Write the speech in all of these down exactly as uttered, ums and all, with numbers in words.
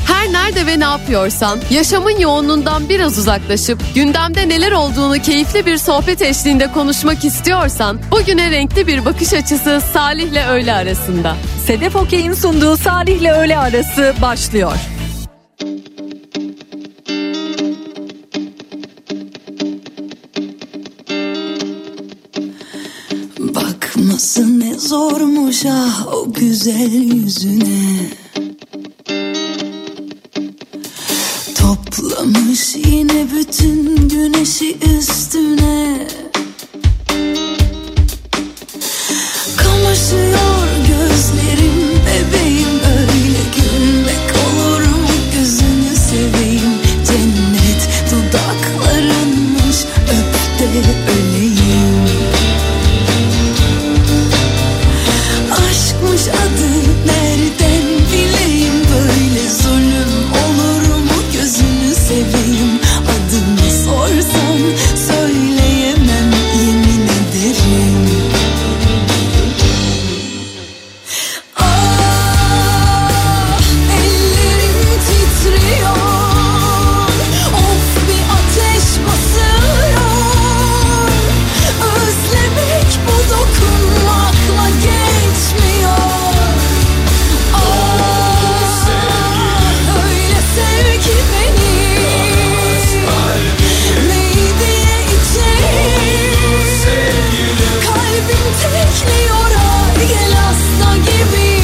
Her nerede ve ne yapıyorsan, yaşamın yoğunluğundan biraz uzaklaşıp gündemde neler olduğunu keyifli bir sohbet eşliğinde konuşmak istiyorsan, bugüne renkli bir bakış açısı Salih'le öğle arasında. Sedef Okey'in sunduğu Salih'le öğle arası başlıyor. Bakması ne zormuş ah o güzel yüzüne. Toplamış yine bütün güneşi üstüne. Kamaşıyor gözlerim bebeğim, öyle gülmek olur mu gözünü seveyim. Cennet dudaklarınmış, öp de öleyim. Aşkmış adı, nereden bileyim, böyle zulüm olur mu gözünü seveyim. Adını sorsan söyleyemem, yemin ederim. Ah, ellerim titriyor, of bir ateş basıyor. Özlemek bu dokunmakla geçmiyor. Ah, öyle sev ki beni, ney diye içeyim. Kalbim tekliyor, ay gel hasta gibi.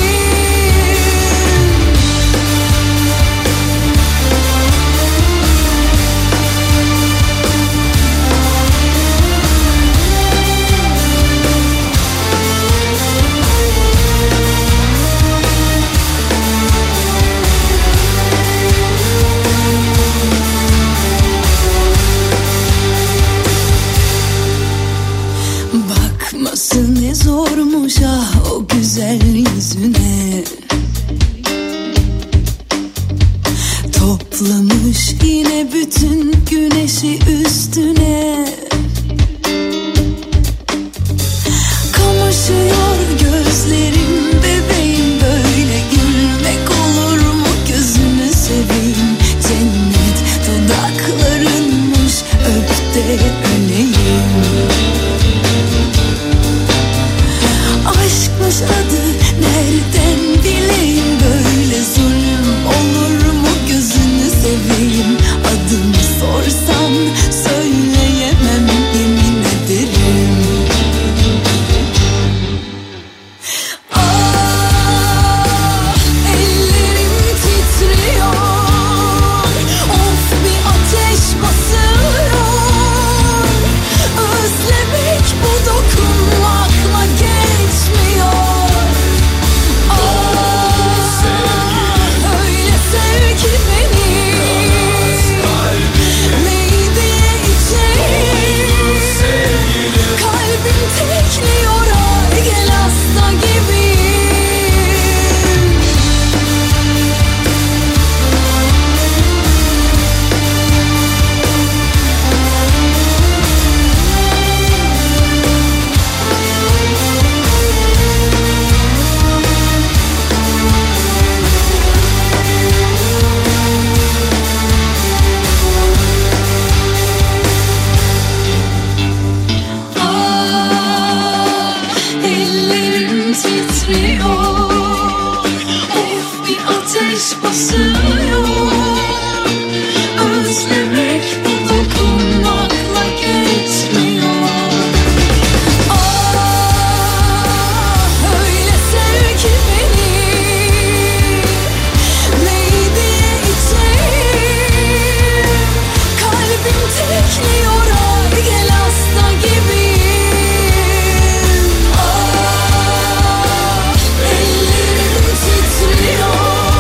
Bakması ne zormuş ah o güzel yüzüne. Toplamış yine bütün güneşi üstüne. Kamaşıyor gözlerim bebeğim, böyle gülmek olur mu gözünü seveyim. Cennet dudaklarınmış, öp de öleyim. Aşkmış adı, nereden bileyim, böyle zulüm olur mu gözünü seveyim. Adını sorsan söyleyemem, yemin ederim. Ah, ellerim titriyor, of bir ateş basıyor. Özlemek bu dokunmakla geçmiyor. Ah, öyle sev ki beni, ney diye içeyim. Kalbim tekliyor, ay gel hasta gibi. Ah, ellerim titriyor, of bir ateş basıyor. Özlemek bu dokunmakla geçmiyor. Ah, öyle sev ki beni, ney diye içeyim. Kalbim tekliyor, ay gel hasta gibi. Ah, ellerim titriyor,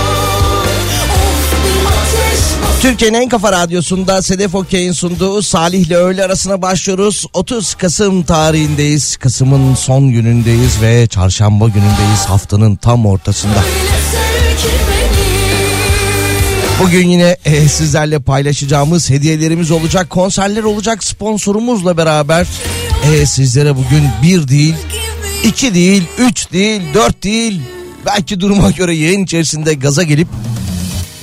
of bir ateş basıyor. Türkiye'nin en kafa radyosunda Sedef Okey'in sunduğu Salih'le öğle arasına başlıyoruz. otuz Kasım tarihindeyiz. Kasım'ın son günündeyiz ve çarşamba günündeyiz. Haftanın tam ortasında. Öyle sev ki beni. Bugün yine e, sizlerle paylaşacağımız hediyelerimiz olacak. Konserler olacak. Sponsorumuzla beraber e, sizlere bugün bir değil, iki değil, üç değil, dört değil, belki duruma göre yayın içerisinde gaza gelip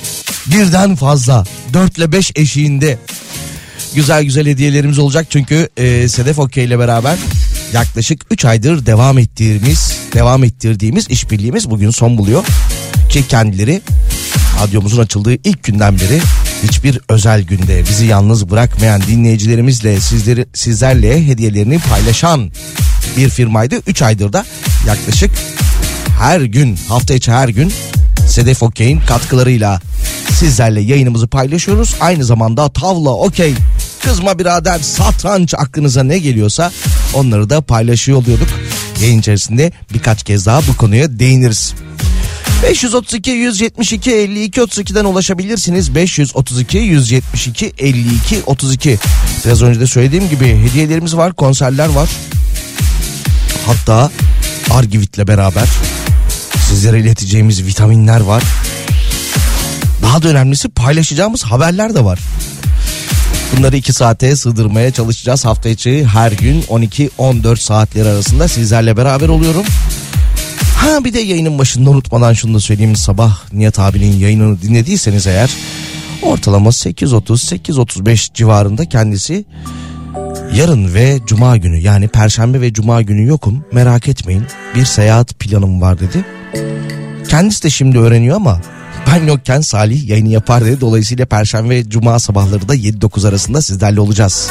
birden fazla dört ile beş eşiğinde güzel güzel hediyelerimiz olacak. Çünkü e, Sedef Okey ile beraber yaklaşık üç aydır devam ettirdiğimiz, devam ettirdiğimiz işbirliğimiz bugün son buluyor. Ki kendileri radyomuzun açıldığı ilk günden beri hiçbir özel günde bizi yalnız bırakmayan, dinleyicilerimizle sizleri, sizlerle hediyelerini paylaşan bir firmaydı. üç aydır da yaklaşık her gün, hafta içi her gün Sedef Okey'in katkılarıyla sizlerle yayınımızı paylaşıyoruz. Aynı zamanda tavla, okey, kızma birader, satranç, aklınıza ne geliyorsa onları da paylaşıyor oluyorduk. Yayın içerisinde birkaç kez daha bu konuya değiniriz. beş yüz otuz iki yüz yetmiş iki elli iki otuz iki'den ulaşabilirsiniz. beş yüz otuz iki yüz yetmiş iki elli iki otuz iki. Biraz önce de söylediğim gibi hediyelerimiz var, konserler var. Hatta Argivit'le beraber sizlere ileteceğimiz vitaminler var. Daha da önemlisi paylaşacağımız haberler de var. Bunları iki saate sığdırmaya çalışacağız. Hafta içi her gün on iki on dört saatleri arasında sizlerle beraber oluyorum. Ha bir de yayının başında unutmadan şunu da söyleyeyim. Sabah Nihat abinin yayınını dinlediyseniz eğer ortalama sekiz otuz sekiz otuz beş civarında kendisi yarın ve cuma günü, yani perşembe ve cuma günü yokum, merak etmeyin, bir seyahat planım var dedi. Kendisi de şimdi öğreniyor ama ben yokken Salih yayını yapar dedi. Dolayısıyla perşembe ve cuma sabahları da yedi dokuz arasında sizlerle olacağız.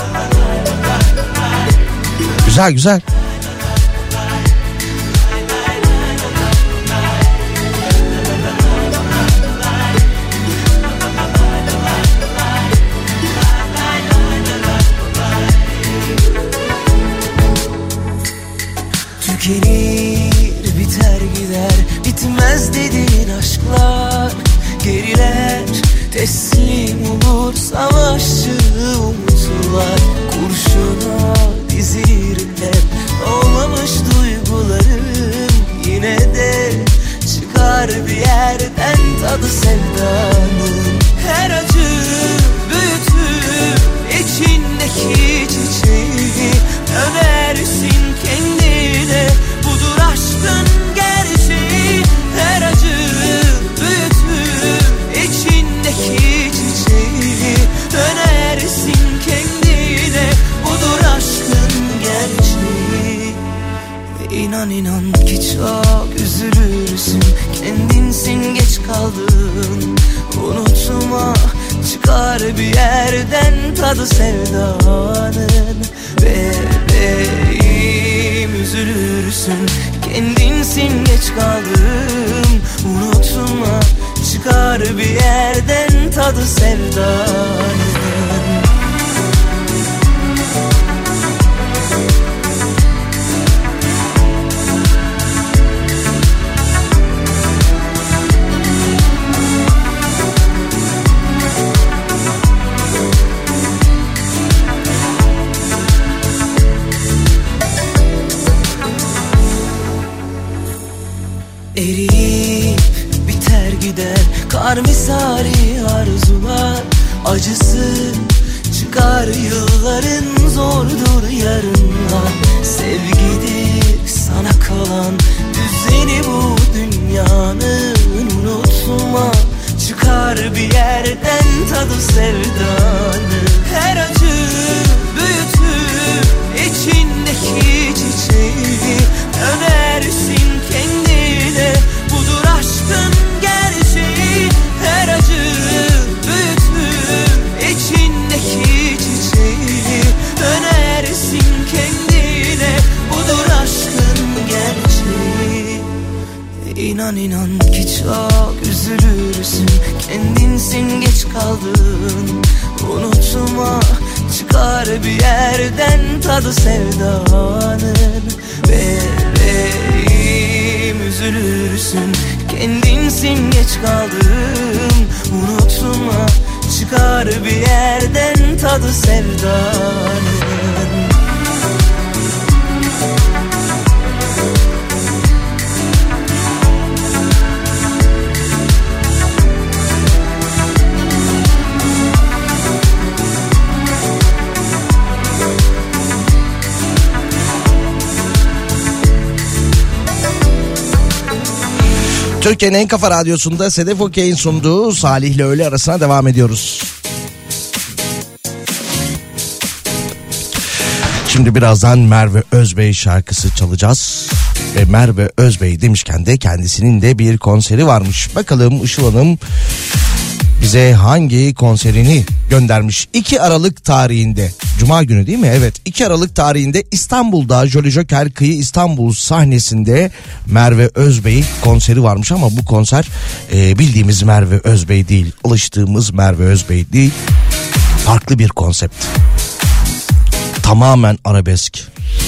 Güzel güzel. Gelir biter gider, bitmez dediğin aşklar, geriler teslim olur savaşçı umutlar. Kurşuna dizilir hep olmamış duygularım, yine de çıkar bir yerden tadı sevdanın. Her acı büyütür içindeki çiçeği, önersin kendine, budur aşkın gerçeği. Her acı büyütür içindeki çiçeği, önersin kendine, budur aşkın gerçeği. İnan inan ki çok üzülürsün, kendinsin geç kaldın, unutma çıkar bir yerden tadı sevdanın. Bebeğim üzülürsün, kendinsin geç kaldım, unutma çıkar bir yerden tadı sevdanın. Eriyip biter gider kar misali arzular, acısı çıkar yılların, zordur yarınlar. Sevgidir sana kalan düzeni bu dünyanın, unutma çıkar bir yerden tadı sevdanı. Her acı büyütür içindeki çiçeği, önersin kendine, budur aşkın gerçeği. Her acı büyütür içindeki çiçeği, önersin kendine, budur aşkın gerçeği. İnan inan ki çok üzülürsün, kendinsin geç kaldın, unutma çıkar bir yerden tadı sevdanın. Bebeğim üzülürsün, kendinsin geç kaldım, unutma çıkar bir yerden tadı sevdanın. Türkiye'nin en kafa radyosunda Sedef Okey'in sunduğu Salih'le öğle arasına devam ediyoruz. Şimdi birazdan Merve Özbey şarkısı çalacağız. Ve Merve Özbey demişken de kendisinin de bir konseri varmış. Bakalım Işıl Hanım bize hangi konserini göndermiş? iki Aralık tarihinde, Cuma günü değil mi? Evet, iki Aralık tarihinde İstanbul'da Jolly Joker Kıyı İstanbul sahnesinde Merve Özbey konseri varmış. Ama bu konser e, bildiğimiz Merve Özbey değil, alıştığımız Merve Özbey değil, farklı bir konsept. Tamamen arabesk.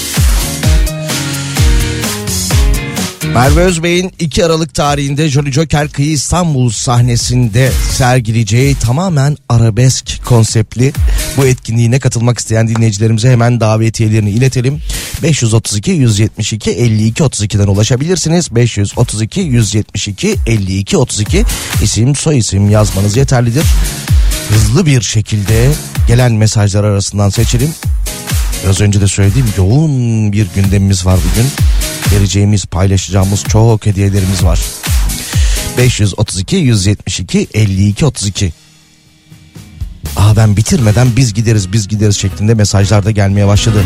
Merve Özbey'in iki Aralık tarihinde Jolly Joker Kıyı İstanbul sahnesinde sergileyeceği tamamen arabesk konseptli bu etkinliğine katılmak isteyen dinleyicilerimize hemen davetiyelerini iletelim. beş yüz otuz iki yüz yetmiş iki elli iki otuz iki'den ulaşabilirsiniz. beş yüz otuz iki yüz yetmiş iki elli iki otuz iki isim soyisim yazmanız yeterlidir. Hızlı bir şekilde gelen mesajlar arasından seçelim. Biraz önce de söylediğim yoğun bir gündemimiz var bugün. Vereceğimiz, paylaşacağımız çok hediyelerimiz var. beş yüz otuz iki yüz yetmiş iki elli iki otuz iki. Aa, ben bitirmeden biz gideriz biz gideriz şeklinde mesajlar da gelmeye başladı.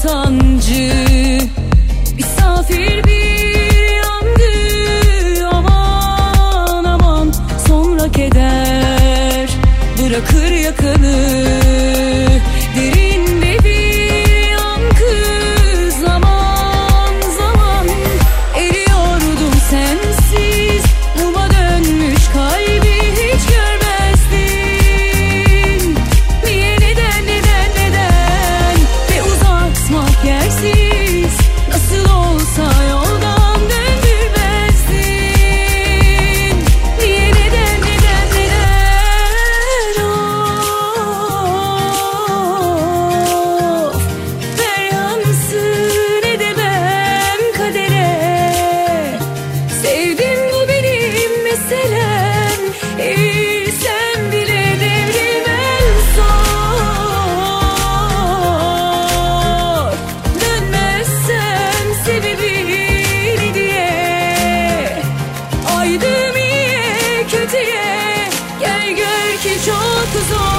sancı, misafir bir yandı. Aman aman sonra keder bırakır yakanı. Derinde bir yankı, zaman zaman eriyordum sensiz. Muma dönmüş kalbi hiç görmezdin. Niye, neden, neden, neden? Ve uzatmak yersiz. Nasıl olsa yoldan döndürmezdin. Niye, neden, neden, neden? Of, ver yansın edemem kadere. Sevdim bu benim meselem. Eğilsem bile devrimem zor. Dönmezsem sebebini diye. Aydım iyiye kötüye, gel gör ki çok zor.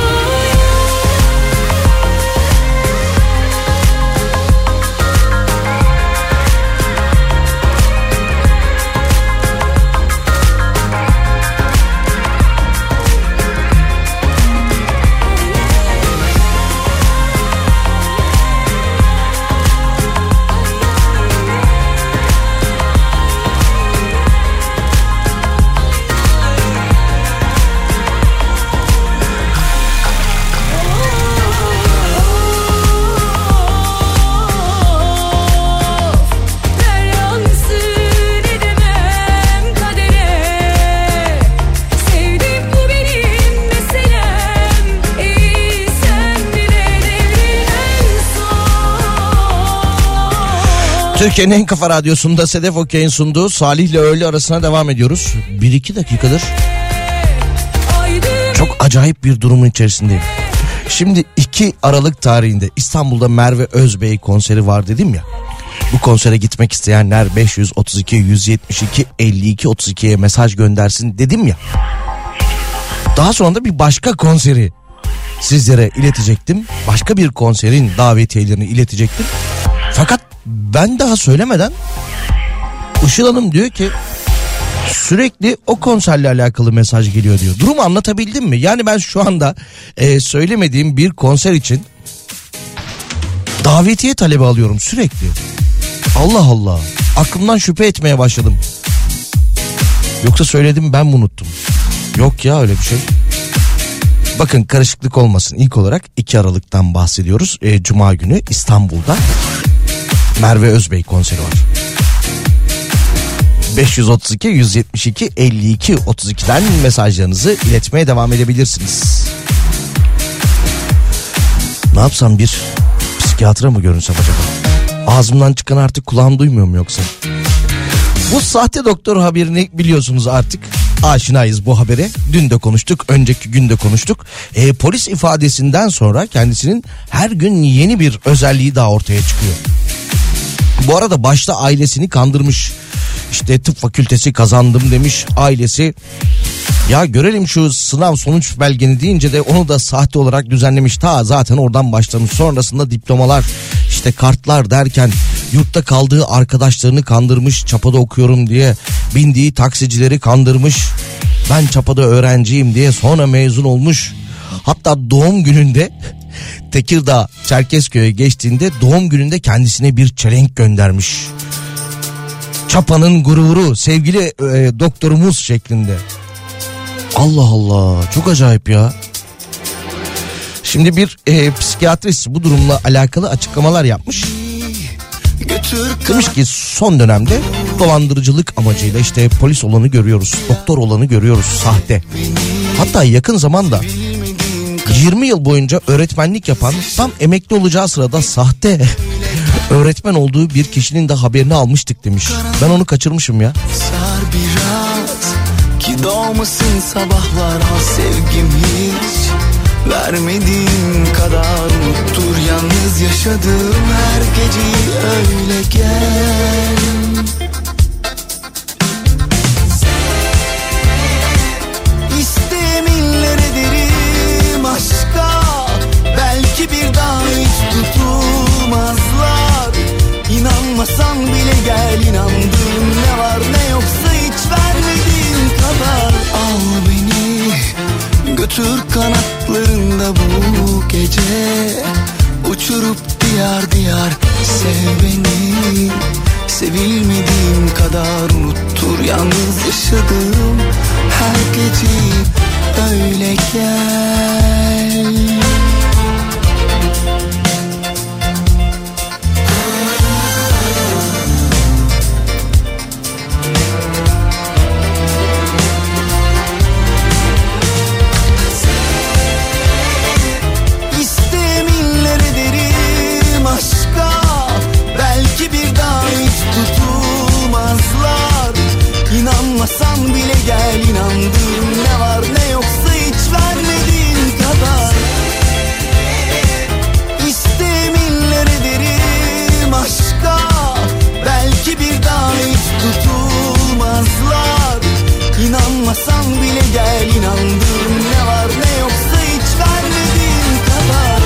Ver yansın edemem kadere. Sevdim bu benim meselem. Eğilsem bile devrimem zor. Türkiye'nin en kafa radyosunda Sedef Okey'in sunduğu Salih'le öğle arasına devam ediyoruz. Bir iki dakikadır Aydım çok acayip bir durumun içerisindeyim. Şimdi iki Aralık tarihinde İstanbul'da Merve Özbey konseri var dedim ya. Bu konsere gitmek isteyenler beş yüz otuz iki yüz yetmiş iki elli iki otuz ikiye mesaj göndersin dedim ya. Daha sonra da bir başka konseri sizlere iletecektim. Başka bir konserin davetiyelerini iletecektim. Fakat ben daha söylemeden Işıl Hanım diyor ki sürekli o konserle alakalı mesaj geliyor diyor. Durumu anlatabildim mi? Yani ben şu anda e, söylemediğim bir konser için davetiye talebi alıyorum sürekli. Allah Allah. Aklımdan şüphe etmeye başladım. Yoksa söyledim ben mi unuttum? Yok ya öyle bir şey. Bakın karışıklık olmasın. İlk olarak iki Aralık'tan bahsediyoruz. E, Cuma günü İstanbul'da Merve Özbey konseri var. beş yüz otuz iki yüz yetmiş iki elli iki otuz iki'den mesajlarınızı iletmeye devam edebilirsiniz. Ne yapsam, bir psikiyatra mı görünsem acaba? Ağzımdan çıkan artık kulağım duymuyor mu yoksa? Bu sahte doktor haberini biliyorsunuz artık. Aşinayız bu habere. Dün de konuştuk, önceki gün de konuştuk. E, polis ifadesinden sonra kendisinin her gün yeni bir özelliği daha ortaya çıkıyor. Bu arada başta ailesini kandırmış. İşte tıp fakültesi kazandım demiş ailesi. Ya görelim şu sınav sonuç belgeni deyince de onu da sahte olarak düzenlemiş. Ta zaten oradan başlamış. Sonrasında diplomalar, işte kartlar derken yurtta kaldığı arkadaşlarını kandırmış. Çapa'da okuyorum diye bindiği taksicileri kandırmış. Ben Çapa'da öğrenciyim diye sonra mezun olmuş. Hatta doğum gününde Tekirdağ Çerkezköy'e geçtiğinde doğum gününde kendisine bir çelenk göndermiş. Çapa'nın gururu, sevgili e, doktorumuz şeklinde. Allah Allah, çok acayip ya. Şimdi bir e, psikiyatrist bu durumla alakalı açıklamalar yapmış. Demiş ki son dönemde dolandırıcılık amacıyla işte polis olanı görüyoruz, doktor olanı görüyoruz, sahte. Hatta yakın zamanda yirmi yıl boyunca öğretmenlik yapan, tam emekli olacağı sırada sahte öğretmen olduğu bir kişinin de haberini almıştık demiş. Ben onu kaçırmışım ya. Sar biraz ki doğmasın sabahlar, al sevgim hiç vermediğin kadar unuttur yalnız yaşadığım her geceyi, öyle gel. İsteminler ederim aşka, belki bir daha hiç tutulmaz Türk kanatlarında bu gece uçurup diyar diyar sev beni. Sevilmediğim kadar unuttur yalnız yaşadığım her gece öyle gel. İnanmasan bile gel, inandığım ne var ne yoksa hiç vermediğin kadar. İsteminler ederim aşka, belki bir daha hiç tutulmazlar. İnanmasan bile gel, inandığım ne var ne yoksa hiç vermediğin kadar.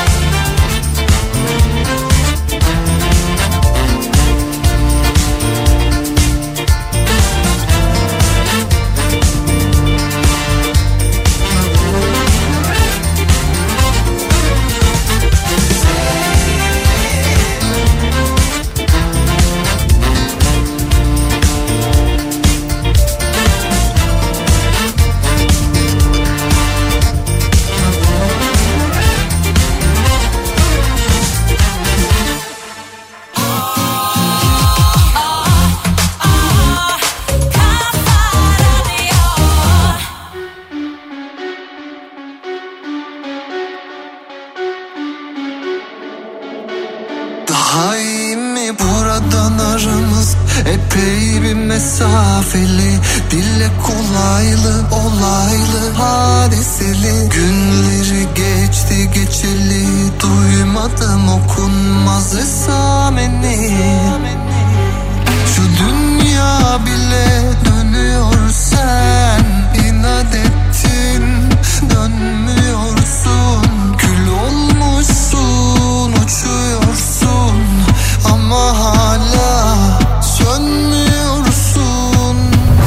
Epey bir mesafeli, dille kolaylı, olaylı, hadiseli. Günleri geçti geçeli, duymadım okunmaz esameni. Şu dünya bile dönüyor, sen inat ettin, dönmüyorsun. Kül olmuşsun, uçuyorsun ama hala sönmüyorsun.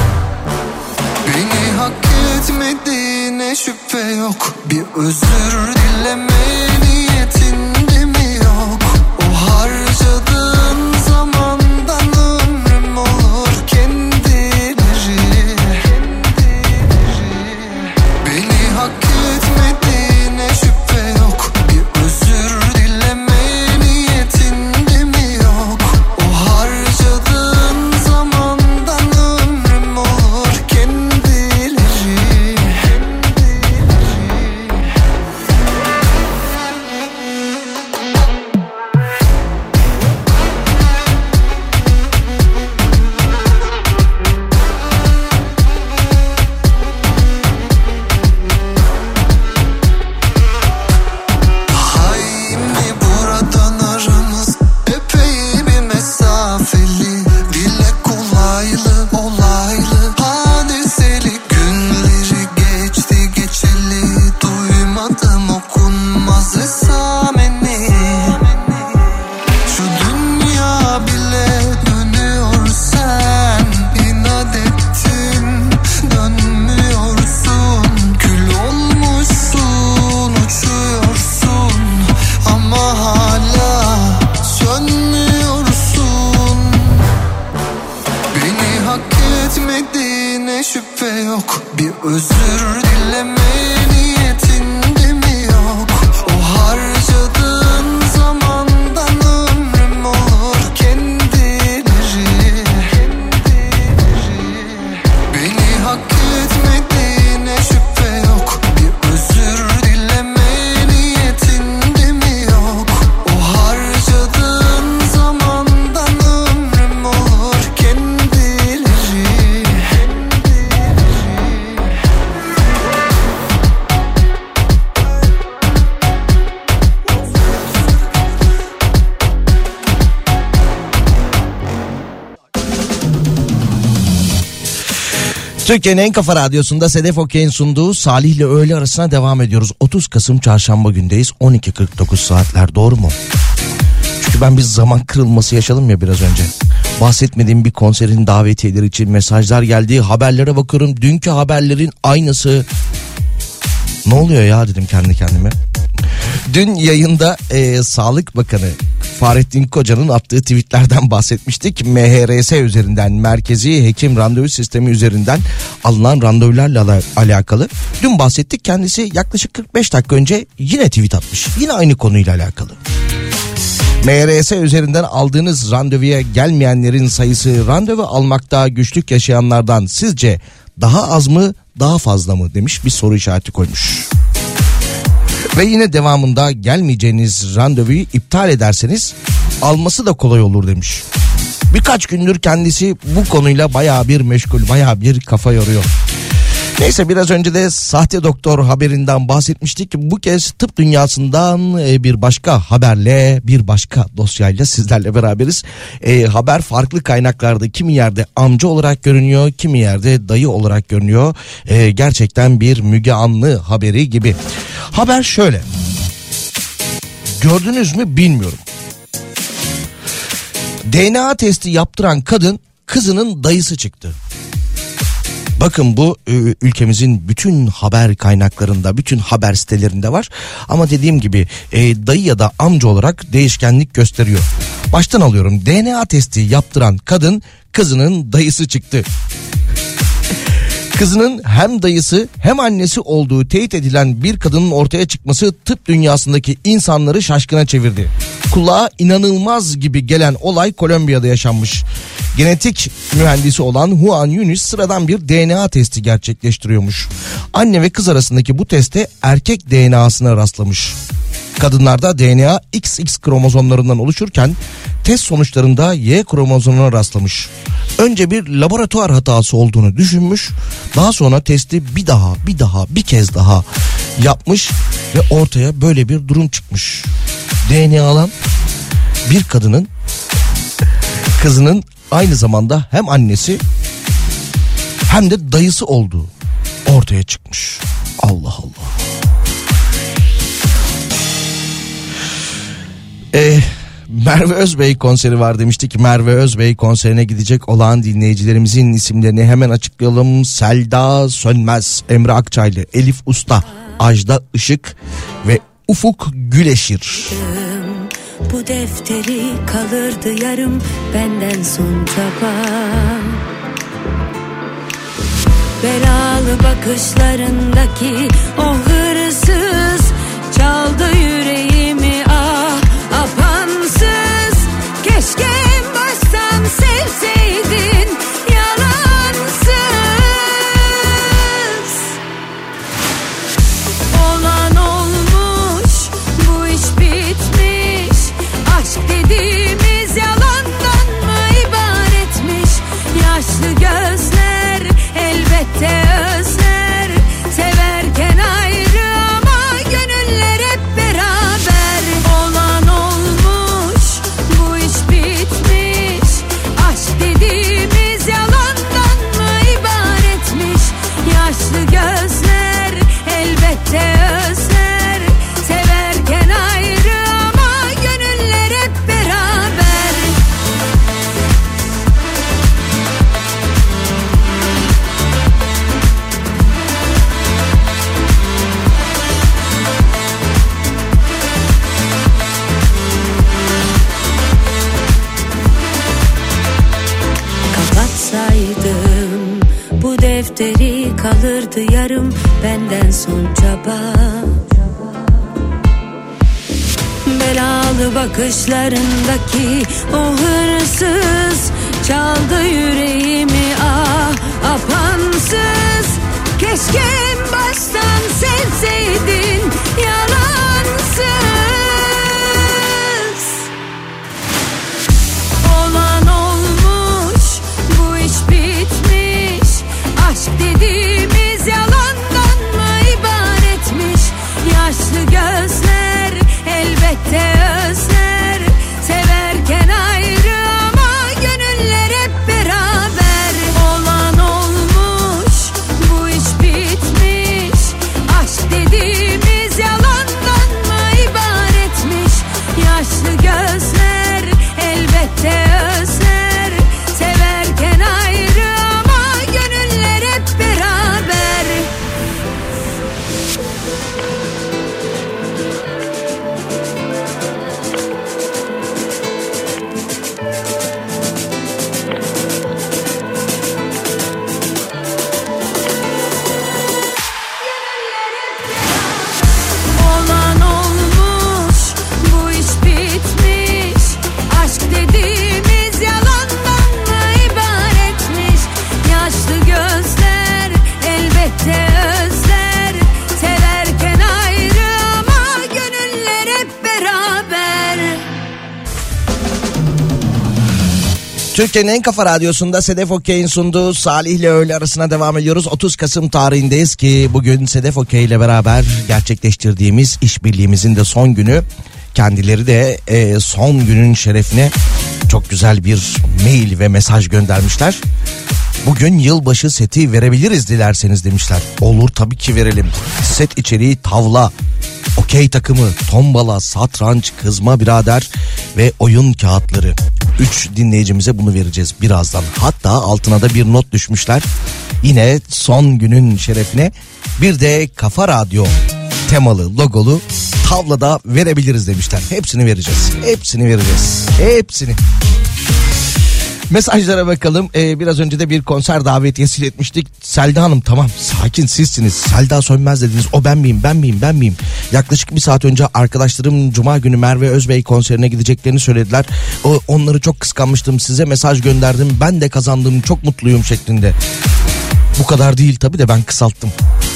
Beni hak etmediğine şüphe yok. Bir özür dileme niyetinde mi yok? O harcadığın zamandan ömrüm olur kendileri. Beni hak etmediğine şüphe yok. Bir özür dileme niyetinde mi yok? O harcadığın zamandan ömrüm olur kendileri. Daha iyi mi buradan aramız epey bir mesafeli, dile kolaylı, olaylı, hadiseli. Günleri geçti geçeli, duymadım okunmaz esameni. Şu dünya bile dönüyor, sen inat ettin, dönmüyorsun. Kül olmuşsun, uçuyorsun ama hala sönmüyorsun. Beni hak etmediğine şüphe yok. Bir özür dileme niyetinde mi yok? O harcadığın zamandan ömrüm olur kendileri. Beni hak etmediğine şüphe yok. Bir özür dileme niyetinde mi yok? O harcadığın zamandan ömrüm olur kendileri. Türkiye'nin en kafa radyosunda Sedef Okey'in sunduğu Salih ile öğle arasına devam ediyoruz. otuz Kasım Çarşamba gündeyiz. on iki kırk dokuz saatler, doğru mu? Çünkü ben bir zaman kırılması yaşadım ya biraz önce. Bahsetmediğim bir konserin davetiyeleri için mesajlar geldi. Haberlere bakıyorum. Dünkü haberlerin aynısı. Ne oluyor ya dedim kendi kendime. Dün yayında e, Sağlık Bakanı Fahrettin Koca'nın attığı tweetlerden bahsetmiştik. M H R S üzerinden, Merkezi Hekim Randevu Sistemi üzerinden alınan randevularla ala- alakalı. Dün bahsettik, kendisi yaklaşık kırk beş dakika önce yine tweet atmış. Yine aynı konuyla alakalı. M H R S üzerinden aldığınız randevuya gelmeyenlerin sayısı randevu almakta güçlük yaşayanlardan sizce daha az mı daha fazla mı demiş, bir soru işareti koymuş. Ve yine devamında gelmeyeceğiniz randevuyu iptal ederseniz alması da kolay olur demiş. Birkaç gündür kendisi bu konuyla bayağı bir meşgul, bayağı bir kafa yoruyor. Neyse, biraz önce de sahte doktor haberinden bahsetmiştik. Bu kez tıp dünyasından bir başka haberle, bir başka dosyayla sizlerle beraberiz. E, haber farklı kaynaklarda kimi yerde amca olarak görünüyor, kimi yerde dayı olarak görünüyor. E, gerçekten bir Müge Anlı haberi gibi. Haber şöyle. Gördünüz mü bilmiyorum. D N A testi yaptıran kadın kızının dayısı çıktı. Bakın bu ülkemizin bütün haber kaynaklarında, bütün haber sitelerinde var. Ama dediğim gibi e, dayı ya da amca olarak değişkenlik gösteriyor. Baştan alıyorum. D N A testi yaptıran kadın kızının dayısı çıktı. Kızının hem dayısı hem annesi olduğu teyit edilen bir kadının ortaya çıkması tıp dünyasındaki insanları şaşkına çevirdi. Kulağa inanılmaz gibi gelen olay Kolombiya'da yaşanmış. Genetik mühendisi olan Juan Yunus sıradan bir D N A testi gerçekleştiriyormuş. Anne ve kız arasındaki bu teste erkek D N A'sına rastlamış. Kadınlarda D N A X X kromozomlarından oluşurken test sonuçlarında Y kromozomuna rastlamış. Önce bir laboratuvar hatası olduğunu düşünmüş. Daha sonra testi bir daha, bir daha, bir kez daha yapmış ve ortaya böyle bir durum çıkmış. D N A alan bir kadının kızının aynı zamanda hem annesi hem de dayısı olduğu ortaya çıkmış. Allah Allah. Eee Merve Özbey konseri var demiştik. Merve Özbey konserine gidecek olan dinleyicilerimizin isimlerini hemen açıklayalım. Selda Sönmez, Emre Akçaylı, Elif Usta, Ajda Işık ve Ufuk Güleşir. Bu defteri kalırdı yarım benden son çaba. Belalı bakışlarındaki o hırsız çaldı yüreğimi, ah apansız. Keşke en baştan sevseydin yalansız. Olan olmuş, bu iş bitmiş. Aşk dediğimiz yalandan mı ibaretmiş? Yaşlı gözler elbette özler, severken ayrı ama gönüller hep beraber. Olan olmuş, bu iş bitmiş. Aşk dediğimiz yalandan mı ibaretmiş? Yaşlı gözler elbette özler, severken ayrı ama gönüller hep beraber. Kapatsaydım bu defteri kalırdı yarım benden son çaba. Belalı bakışlarındaki o hırsız çaldı yüreğimi, ah apansız. Keşke en baştan sevseydin yalansız. Olan olmuş, bu iş bitmiş. Aşk dediğimiz yalandan mı ibaretmiş? Yaşlı gözler elbette özler, severken ayrı ama gönüller hep beraber. Olan olmuş, bu iş bitmiş. Türkiye'nin en kafa radyosunda Sedef Okey'in sunduğu Salih ile öğle arasına devam ediyoruz. otuz Kasım tarihindeyiz ki bugün Sedef Okey ile beraber gerçekleştirdiğimiz işbirliğimizin de son günü. Kendileri de e, son günün şerefine çok güzel bir mail ve mesaj göndermişler. Bugün yılbaşı seti verebiliriz dilerseniz demişler. Olur tabii ki verelim. Set içeriği tavla, okey takımı, tombala, satranç, kızma birader ve oyun kağıtları. Üç dinleyicimize bunu vereceğiz birazdan. Hatta altına da bir not düşmüşler. Yine son günün şerefine bir de Kafa Radyo temalı logolu tavlada verebiliriz demişler. Hepsini vereceğiz. Hepsini vereceğiz. Hepsini. Mesajlara bakalım. Ee, biraz önce de bir konser davetiyesi iletmiştik. Selda Hanım tamam sakin sizsiniz. Selda Sönmez dediniz. O ben miyim ben miyim ben miyim? Yaklaşık bir saat önce arkadaşlarım Cuma günü Merve Özbey konserine gideceklerini söylediler. O, onları çok kıskanmıştım, size mesaj gönderdim. Ben de kazandım, çok mutluyum şeklinde. Bu kadar değil tabii de ben kısalttım.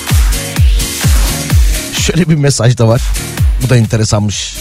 Şöyle bir mesaj da var. Bu da enteresanmış.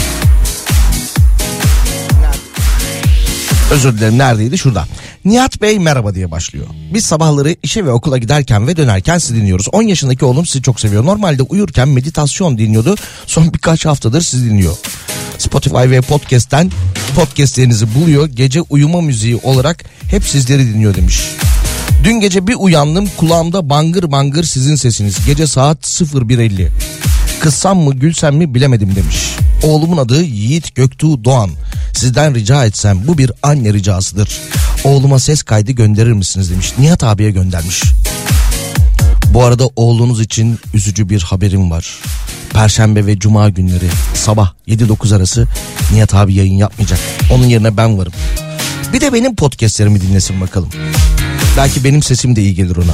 Özür dilerim, neredeydi? Şurada. Nihat Bey merhaba diye başlıyor. Biz sabahları işe ve okula giderken ve dönerken sizi dinliyoruz. on yaşındaki oğlum sizi çok seviyor. Normalde uyurken meditasyon dinliyordu. Son birkaç haftadır sizi dinliyor. Spotify ve podcast'ten podcastlerinizi buluyor. Gece uyuma müziği olarak hep sizleri dinliyor demiş. Dün gece bir uyandım, kulağımda bangır bangır sizin sesiniz. Gece saat sıfır bir elli. Kızsam mı gülsem mi bilemedim demiş. Oğlumun adı Yiğit Göktuğ Doğan. Sizden rica etsem, bu bir anne ricasıdır. Oğluma ses kaydı gönderir misiniz demiş. Nihat abiye göndermiş. Bu arada oğlunuz için üzücü bir haberim var. Perşembe ve Cuma günleri sabah yedi dokuz arası Nihat abi yayın yapmayacak. Onun yerine ben varım. Bir de benim podcastlerimi dinlesin bakalım. Belki benim sesim de iyi gelir ona.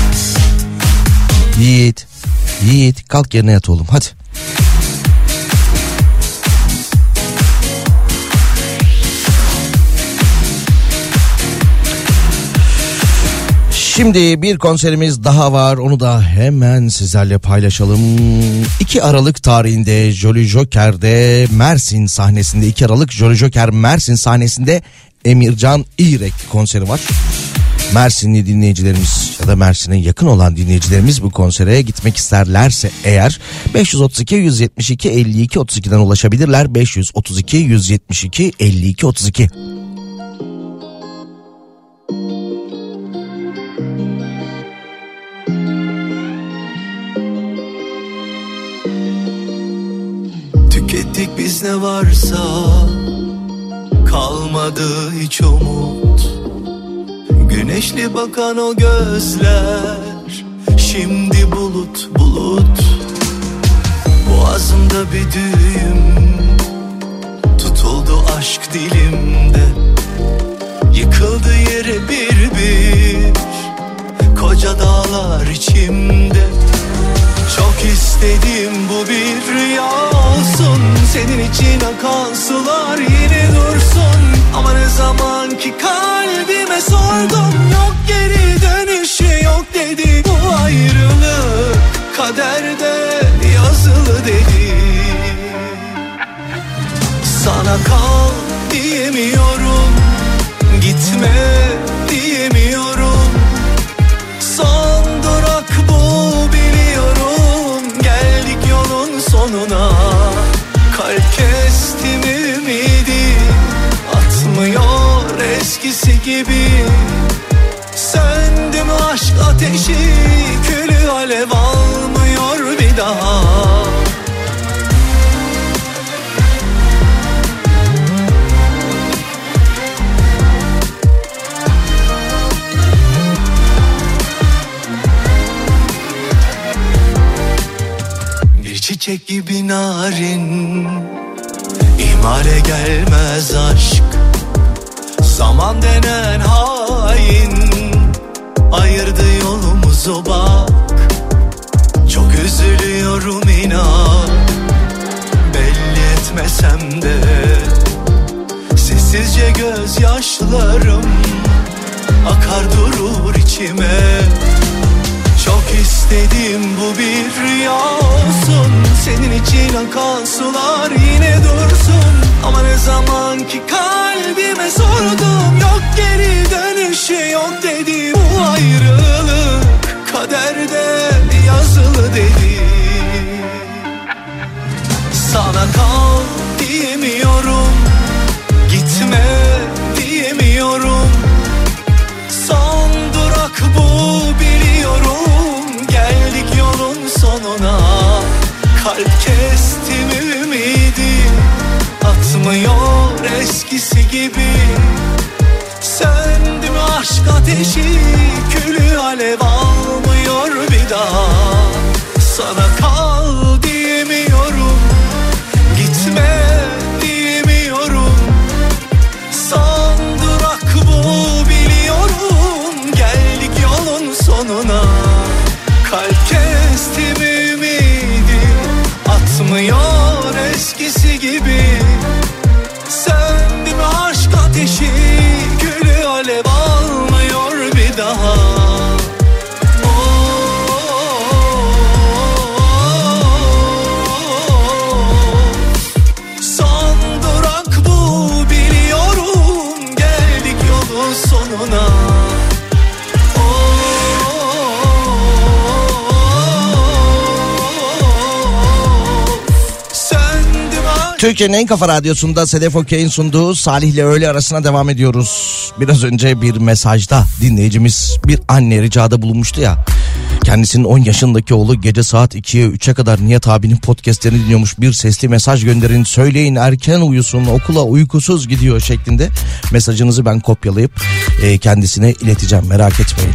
Yiğit, Yiğit kalk yerine yat oğlum hadi. Şimdi bir konserimiz daha var, onu da hemen sizlerle paylaşalım. iki Aralık tarihinde Jolly Joker'de Mersin sahnesinde, iki Aralık Jolly Joker Mersin sahnesinde Emircan İrek konseri var. Mersinli dinleyicilerimiz ya da Mersin'e yakın olan dinleyicilerimiz bu konsere gitmek isterlerse eğer beş yüz otuz iki yüz yetmiş iki elli iki otuz iki'den ulaşabilirler. beş yüz otuz iki yüz yetmiş iki elli iki otuz iki. Tükettik biz ne varsa, kalmadı hiç umut. Güneşli bakan o gözler, şimdi bulut bulut. Boğazımda bir düğüm, tutuldu aşk dilimde. Yıkıldı yere bir bir, koca dağlar içimde. Çok istedim bu bir rüya olsun, senin için akan sular yine dursun. Ama ne zaman ki kalbime sordum, yok geri dönüşü yok dedi. Bu ayrılık kaderde yazılı dedi. Sana kal diyemiyorum, gitme diyemiyorum. Son durak bu biliyorum, geldik yolun sonuna. Kalp kestim ümidi, atmıyor eskisi gibi. Söndü mü aşk ateşi, külü alev almıyor bir daha. Bir çiçek gibi narin, ihmale gelmez aşk. Zaman denen hain, ayırdı yolumuzu bak. Çok üzülüyorum inan, belli etmesem de. Sessizce gözyaşlarım akar durur içime. Çok istedim bu bir rüya olsun, senin için akan sular yine dursun. Ama ne zaman ki kalbime Kaderine sordum, yok geri dönüşü yok dedi. Bu ayrılık kaderde yazılı dedi. Sana kal diyemiyorum, gitme diyemiyorum. Son durak bu biliyorum, geldik yolun sonuna. Kalp kesti mi ümidi, atmıyor eskisi gibi. Söndü mü aşk ateşi, külü alev almıyor bir daha. Sana kal diyemiyorum, gitme diyemiyorum. Son durak bu biliyorum, geldik yolun sonuna. Kalp kesti mi ümidi, atmıyor eskisi gibi. Söndü mü aşk ateşi, gülü alev almıyor bir daha. Son durak bu biliyorum, geldik yolun sonuna. Türkiye'nin en kafa radyosunda Sedef Okey'in sunduğu Salih'le öğle arasına devam ediyoruz. Biraz önce bir mesajda dinleyicimiz bir anne ricada bulunmuştu ya. Kendisinin on yaşındaki oğlu gece saat ikiye üçe kadar Nihat abinin podcastlerini dinliyormuş. Bir sesli mesaj gönderin, söyleyin erken uyusun, okula uykusuz gidiyor şeklinde. Mesajınızı ben kopyalayıp e, kendisine ileteceğim, merak etmeyin.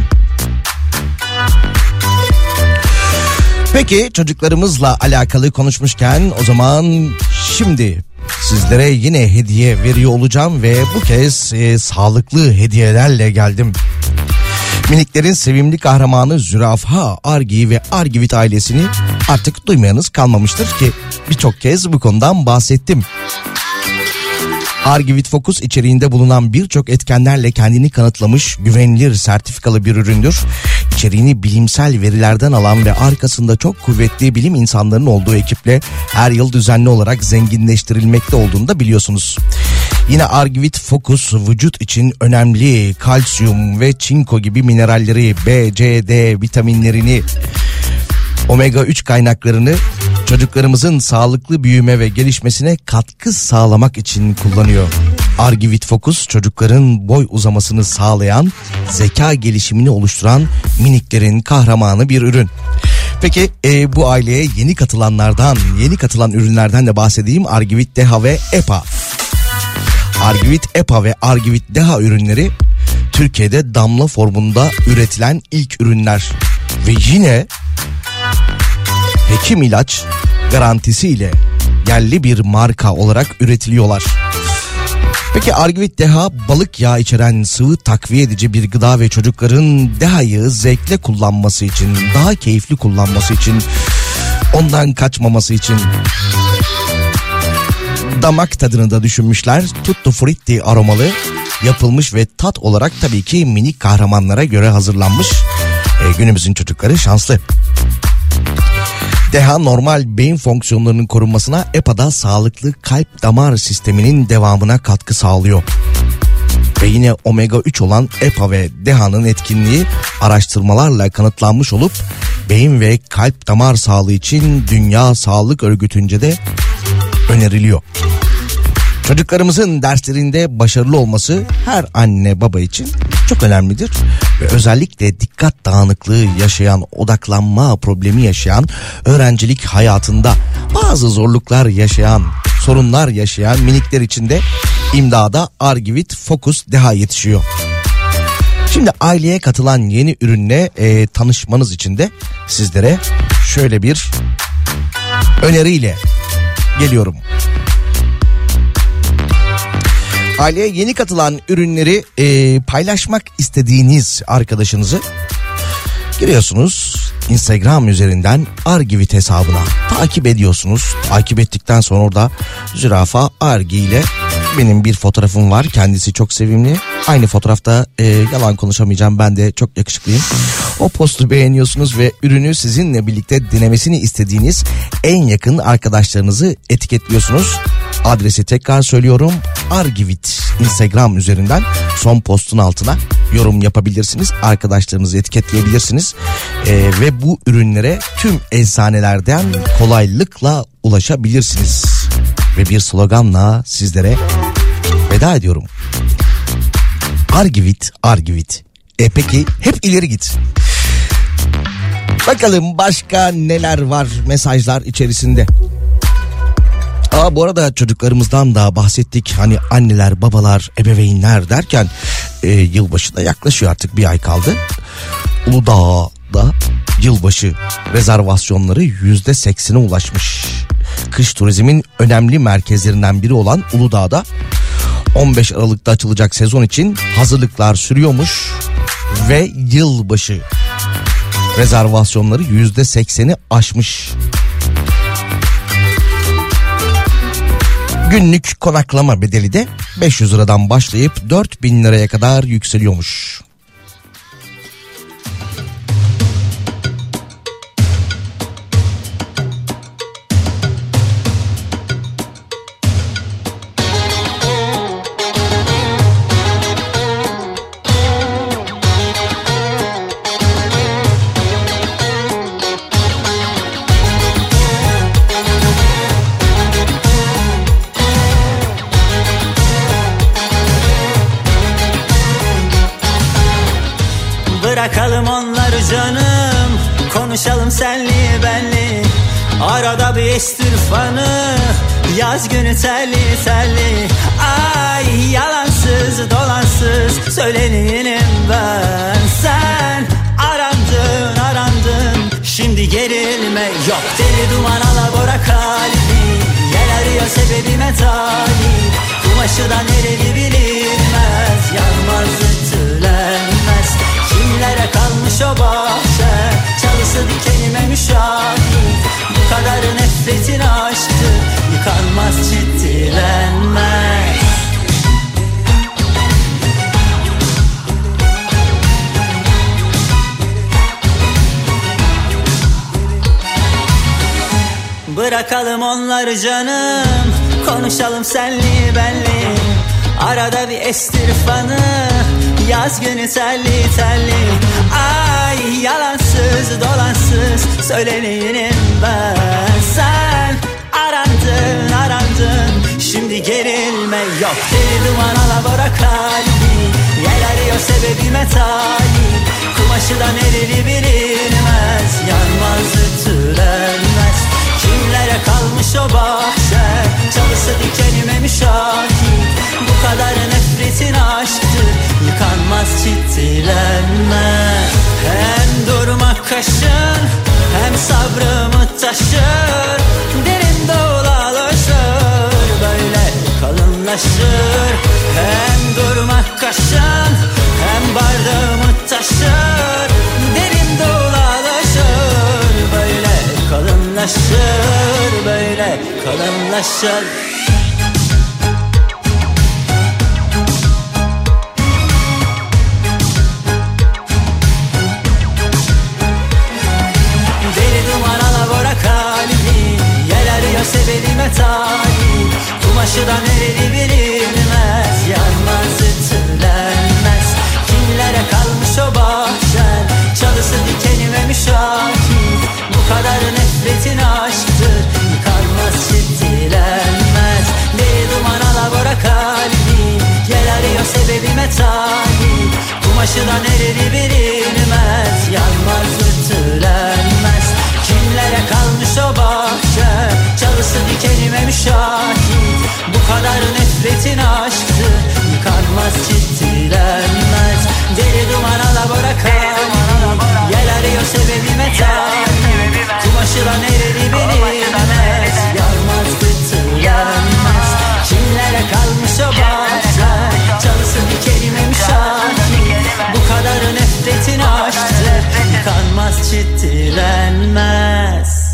Peki çocuklarımızla alakalı konuşmuşken o zaman şimdi sizlere yine hediye veriyor olacağım ve bu kez e, sağlıklı hediyelerle geldim. Miniklerin sevimli kahramanı zürafa Argi ve Argivit ailesini artık duymayanız kalmamıştır ki birçok kez bu konudan bahsettim. Argivit Focus içeriğinde bulunan birçok etkenlerle kendini kanıtlamış güvenilir sertifikalı bir üründür. İçeriğini bilimsel verilerden alan ve arkasında çok kuvvetli bilim insanlarının olduğu ekiple her yıl düzenli olarak zenginleştirilmekte olduğunu da biliyorsunuz. Yine Argivit Focus vücut için önemli kalsiyum ve çinko gibi mineralleri, B, C, D vitaminlerini, omega üç kaynaklarını çocuklarımızın sağlıklı büyüme ve gelişmesine katkı sağlamak için kullanıyor. Argivit Focus çocukların boy uzamasını sağlayan, zeka gelişimini oluşturan miniklerin kahramanı bir ürün. Peki e, bu aileye yeni katılanlardan, yeni katılan ürünlerden de bahsedeyim. Argivit Deha ve E P A. Argivit E P A ve Argivit Deha ürünleri Türkiye'de damla formunda üretilen ilk ürünler. Ve yine hekim ilaç garantisiyle yerli bir marka olarak üretiliyorlar. Peki Argivit Deha balık yağı içeren sıvı takviye edici bir gıda ve çocukların Deha'yı zevkle kullanması için, daha keyifli kullanması için, ondan kaçmaması için damak tadını da düşünmüşler. Tutto Frutti aromalı yapılmış ve tat olarak tabii ki minik kahramanlara göre hazırlanmış. E, günümüzün çocukları şanslı. Deha normal beyin fonksiyonlarının korunmasına, E P A'da sağlıklı kalp damar sisteminin devamına katkı sağlıyor. Ve yine omega üç olan E P A ve Deha'nın etkinliği araştırmalarla kanıtlanmış olup beyin ve kalp damar sağlığı için Dünya Sağlık Örgütü'nce de öneriliyor. Çocuklarımızın derslerinde başarılı olması her anne baba için çok önemlidir. Ve özellikle dikkat dağınıklığı yaşayan, odaklanma problemi yaşayan, öğrencilik hayatında bazı zorluklar yaşayan, sorunlar yaşayan minikler için de imdada Argivit Focus Deha yetişiyor. Şimdi aileye katılan yeni ürünle e, tanışmanız için de sizlere şöyle bir öneriyle geliyorum. Aileye yeni katılan ürünleri e, paylaşmak istediğiniz arkadaşınızı giriyorsunuz Instagram üzerinden Argivit hesabına, takip ediyorsunuz. Takip ettikten sonra orada zürafa Argi ile benim bir fotoğrafım var. Kendisi çok sevimli. Aynı fotoğrafta e, yalan konuşamayacağım, ben de çok yakışıklıyım. O postu beğeniyorsunuz ve ürünü sizinle birlikte denemesini istediğiniz en yakın arkadaşlarınızı etiketliyorsunuz. Adresi tekrar söylüyorum. Argivit Instagram üzerinden son postun altına yorum yapabilirsiniz. Arkadaşlarınızı etiketleyebilirsiniz. Ee, ve bu ürünlere tüm eczanelerden kolaylıkla ulaşabilirsiniz. Ve bir sloganla sizlere veda ediyorum. Argivit, Argivit. E peki hep ileri git. Bakalım başka neler var mesajlar içerisinde. Aa, bu arada çocuklarımızdan da bahsettik. Hani anneler, babalar, ebeveynler derken e, yılbaşı da yaklaşıyor, artık bir ay kaldı. Uludağ'da yılbaşı rezervasyonları yüzde seksene ulaşmış. Kış turizmin önemli merkezlerinden biri olan Uludağ'da on beş Aralık'ta açılacak sezon için hazırlıklar sürüyormuş ve yılbaşı rezervasyonları yüzde sekseni aşmış. Günlük konaklama bedeli de beş yüz liradan başlayıp dört bin liraya kadar yükseliyormuş. Bırakalım onları canım, konuşalım senli benli. Arada bir estir fanı, yaz günü terli terli. Ay yalansız dolansız söyleneyim ben. Sen arandın arandın, şimdi gerilme yok. Deli duman alabora kalbi, yel arıyor sebebime talip. Kumaşı da nereli bilinmez, yanmaz ütülenmez. Kimlere kalmış o bahçe, çalısı dikenime müşahit. Bu kadar nefretin aşktı, yıkanmaz ciddilenmez. Bırakalım onları canım, konuşalım senli benli. Arada bir estir fanı, yaz günü terli terli. Ay yalansız dolansız söyleneyim ben. Sen arandın arandın, şimdi gerilme yok. Deli duman alabora kalbi, yel arıyor sebebime talip. Kumaşı da nereli bilinmez, yanmaz ütülenmez. Kimlere kalmış o bahçe, çalısı dikenime müşahit. Bu kadar nefretin aşktır, yıkanmaz ciddilenmez. Hem durmak kaşın, hem sabrımı taşır. Derin dolalaşır, böyle kalınlaşır. Hem durmak kaşın, hem bardağımı taşır. Derin dolalaşır, böyle kalınlaşır, böyle kalınlaşır. Sebebime talip, kumaşı da nereli bilinmez, yanmaz ütülenmez. Kimlere kalmış o bahçen, çalısı dikenime müşahit. Bu kadar nefretin aşktır, yıkanmaz ciddilenmez. Deli duman alabora kalbi, gel arıyor sebebime talip. Kumaşı da nereli bilinmez, yanmaz ütülenmez. Kimlere kalmış o bahçe, çalısı dikenime müşahit. Bu kadar nefretin aşktır, yıkanmaz ciddilenmez. Deli duman alabora kalbi, yel arıyor sebebime talip. Kumaşı da nereli bilinmez, yanmaz ütülenmez. Kimlere kalmış o bahçe, çalısı dikenime müşahit. Bu kadar nefretin aşktır, yıkanmaz ciddilenmez.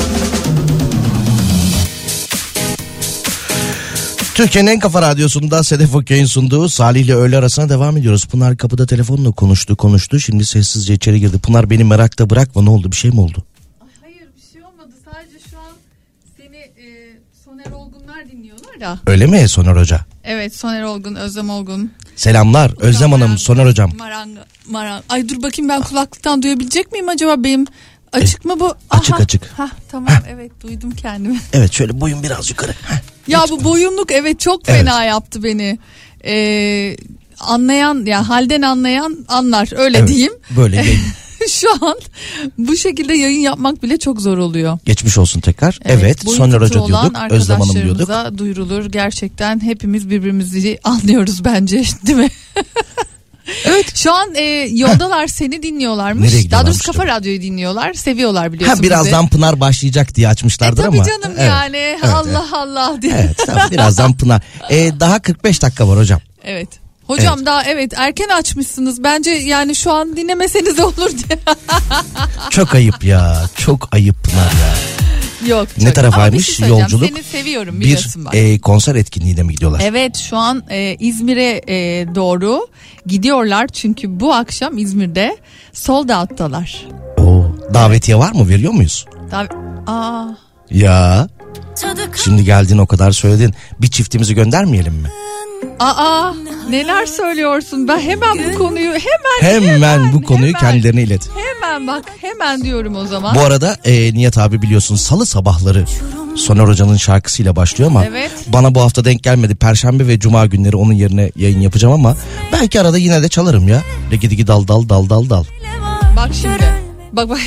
Türkiye'nin en kafa radyosunda Sedef Okey'in sunduğu Salih ile öğle arasına devam ediyoruz. Pınar kapıda telefonla konuştu konuştu, şimdi sessizce içeri girdi. Pınar, beni merakta bırakma, ne oldu, bir şey mi oldu? Ay hayır, bir şey olmadı, sadece şu an seni e, Soner Olgunlar dinliyorlar da. Öyle mi Soner Hoca? Evet, Soner Olgun, Özlem Olgun. Selamlar Özlem Maranga, Hanım, Soner Hocam. Maranga, maranga. Ay dur bakayım, ben kulaklıktan duyabilecek miyim acaba, benim açık e, mı bu? Açık Aha. açık. Hah, tamam Heh. evet, duydum kendimi. Evet, şöyle boyun biraz yukarı. Heh. Ya Hiç... bu boyunluk evet çok fena evet. yaptı beni. Ee, anlayan ya yani halden anlayan anlar, öyle evet, diyeyim. Böyle yayın. Şu an bu şekilde yayın yapmak bile çok zor oluyor. Geçmiş olsun tekrar. Evet, evet Soner Hoca diyorduk, Özlem Hanım diyorduk. Duyurulur, gerçekten hepimiz birbirimizi anlıyoruz bence, değil mi? Evet. Şu an e, yoldalar, seni dinliyorlarmış. Daha doğrusu Kafa Radyo'yu dinliyorlar. Seviyorlar biliyorsun. Ha, birazdan bizi. Pınar başlayacak diye açmışlardır e, tabii ama. Tabii canım evet, yani evet, Allah evet. Allah diye. Evet, tamam, birazdan Pınar. E, daha kırk beş dakika var hocam. Evet. Hocam evet. Daha evet erken açmışsınız. Bence yani şu an dinlemeseniz olur diye. Çok ayıp ya. Çok ayıp Pınar ya. Yok. Ne tarafaymış şey yolculuk? Seni seviyorum biliyorsun bak. Bir e, konser etkinliğine mi gidiyorlar? Evet, şu an e, İzmir'e e, doğru gidiyorlar. Çünkü bu akşam İzmir'de sold out'talar. Oo, davetiye var mı? Veriyor muyuz? Dav- Aa. Ya. Şimdi geldin, o kadar söyledin. Bir çiftimizi göndermeyelim mi? Aa, neler söylüyorsun? Ben hemen bu konuyu hemen hemen, hemen bu konuyu hemen, kendilerine ilet. Hemen bak, hemen diyorum o zaman. Bu arada e, Nihat abi biliyorsun salı sabahları Soner Hoca'nın şarkısıyla başlıyor ama evet. Bana bu hafta denk gelmedi. Perşembe ve cuma günleri onun yerine yayın yapacağım ama belki arada yine de çalarım ya. Digi digi dal dal dal dal dal. Bak şimdi. Bak bak.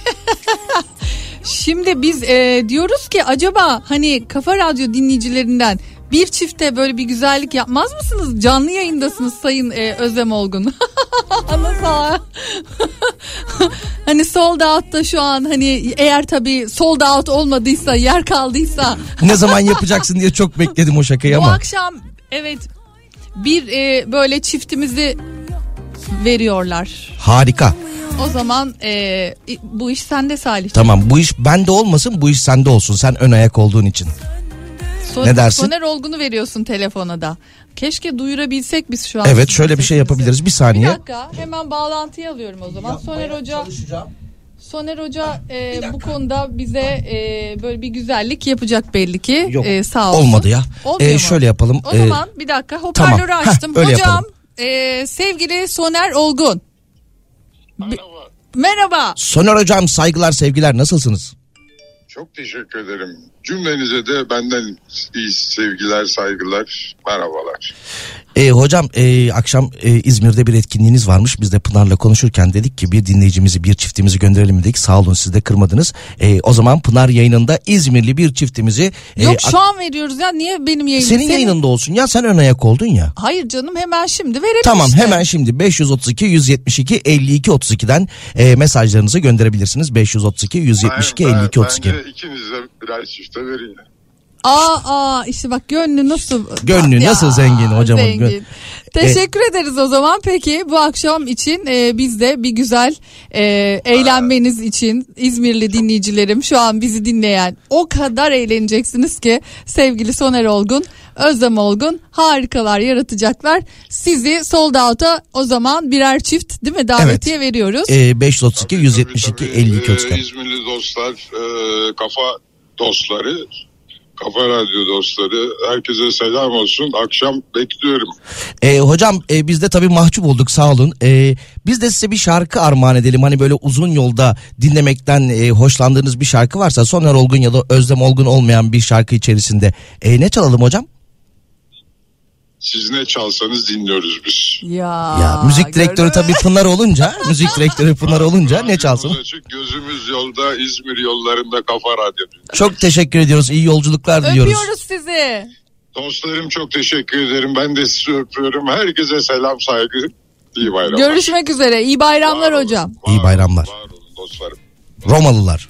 Şimdi biz e, diyoruz ki acaba hani Kafa Radyo dinleyicilerinden bir çifte böyle bir güzellik yapmaz mısınız? Canlı yayındasınız Sayın e, Özlem Olgun. Nasıl? Hani sold out'ta şu an, hani eğer tabii sold out olmadıysa, yer kaldıysa. Ne zaman yapacaksın diye çok bekledim o şakayı ama. Bu akşam evet bir e, böyle çiftimizi veriyorlar. Harika. O zaman e, bu iş sende Salih. Tamam, bu iş bende olmasın, bu iş sende olsun. Sen ön ayak olduğun için. Son, ne dersin? Soner Olgun'u veriyorsun telefona da. Keşke duyurabilsek biz şu an. Evet, şöyle bir şey yapabiliriz. Bir saniye. Bir dakika, hemen bağlantıyı alıyorum o zaman. Yapmaya Soner Hoca Soner Hoca e, bu konuda bize e, böyle bir güzellik yapacak belli ki. Yok, e, sağ olsun. Olmadı ya. Ee, şöyle yapalım. O ee, zaman bir dakika, hoparlörü tamam. açtım. Heh, Hocam e, sevgili Soner Olgun. Merhaba. Merhaba. Soner Hocam, saygılar sevgiler, nasılsınız? Çok teşekkür ederim. Cümlenize de benden iyi sevgiler, saygılar, merhabalar. E, hocam e, akşam e, İzmir'de bir etkinliğiniz varmış. Biz de Pınar'la konuşurken dedik ki bir dinleyicimizi, bir çiftimizi gönderelim dedik. Sağ olun, siz de kırmadınız. E, o zaman Pınar yayınında İzmirli bir çiftimizi... Yok e, şu an veriyoruz ya, niye benim yayınım? Senin, senin yayınında olsun ya, sen ön ayak oldun ya. Hayır canım, hemen şimdi verelim tamam, işte. Hemen şimdi beş yüz otuz iki yüz yetmiş iki elli iki otuz iki'den e, mesajlarınızı gönderebilirsiniz. beş yüz otuz iki yüz yetmiş iki elli iki otuz iki. Ben de ikinize birer çifte vereyim. Aa, aa işte bak, gönlü nasıl gönlü ya, nasıl zengin hocamın. Zengin. Gön- Teşekkür e- ederiz o zaman. Peki bu akşam için e, biz de bir güzel e, eğlenmeniz Aa. için İzmirli dinleyicilerim, şu an bizi dinleyen, o kadar eğleneceksiniz ki sevgili Soner Olgun, Özlem Olgun harikalar yaratacaklar. Sizi sold out'a o zaman birer çift değil mi davetiye evet. veriyoruz. E, beş yüz otuz iki yüz yetmiş iki elli iki otuz iki. İzmirli dostlar, e, kafa dostları, Kafa Radyo dostları, herkese selam olsun. Akşam bekliyorum. E, hocam e, biz de tabii mahcup olduk, sağ olun. E, biz de size bir şarkı armağan edelim. Hani böyle uzun yolda dinlemekten e, hoşlandığınız bir şarkı varsa, Soner Olgun ya da Özlem Olgun olmayan bir şarkı içerisinde. E, ne çalalım hocam? Siz ne çalsanız dinliyoruz biz. Ya, ya müzik direktörü tabii Pınar olunca, müzik direktörü Pınar olunca ne çalsın? Açık, gözümüz yolda, İzmir yollarında Kafa Radyo. Çok teşekkür ediyoruz. İyi yolculuklar diliyoruz. Öpüyoruz sizi. Dostlarım çok teşekkür ederim. Ben de sizi öpüyorum. Herkese selam, saygı. İyi bayramlar. Görüşmek üzere. İyi bayramlar var hocam. Olun, var İyi bayramlar. Var olun dostlarım. Romalılar.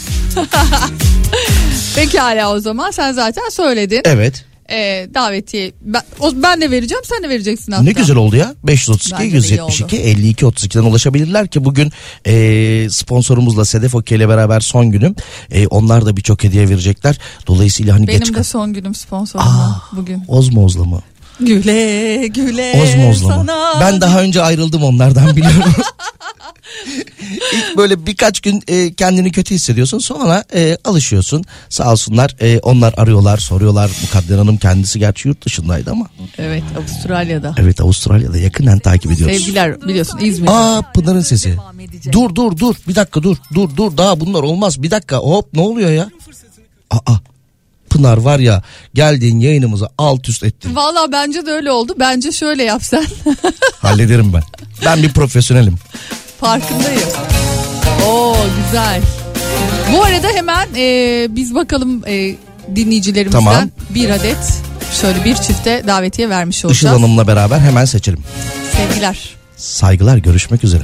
Pekala, o zaman sen zaten söyledin. Evet. E, davetiye ben, o, ben de vereceğim, sen de vereceksin hatta. Ne güzel oldu ya. beş yüz otuz iki yüz yetmiş iki elli iki otuz iki'den ulaşabilirler ki bugün e, sponsorumuzla Sedef Okey ile beraber son günüm. E, onlar da birçok hediye verecekler. Dolayısıyla hani benim geç... de son günüm sponsorumla bugün. Ozmoz'la mı? Güle güle Ozmozlama. sana. Ben daha önce ayrıldım onlardan, biliyorum. İlk böyle birkaç gün e, kendini kötü hissediyorsun, sonra e, alışıyorsun. Sağ olsunlar e, onlar arıyorlar, soruyorlar. Mukadder Hanım kendisi gerçi yurt dışındaydı ama. Evet, Avustralya'da. Evet, Avustralya'da yakından takip ediyoruz. Sevgiler, biliyorsun İzmir'de. Aa, Pınar'ın sesi. Dur dur dur bir dakika dur dur dur daha bunlar olmaz, bir dakika hop, ne oluyor ya? Aa, Pınar var ya, geldiğin yayınımızı alt üst ettin. Valla bence de öyle oldu. Bence şöyle yap sen. Hallederim ben. Ben bir profesyonelim. Farkındayım. Oo, güzel. Bu arada hemen e, biz bakalım e, dinleyicilerimizden Tamam. bir adet şöyle bir çifte davetiye vermiş olacağız. Işıl Hanım'la beraber hemen seçelim. Sevgiler. Saygılar, görüşmek üzere.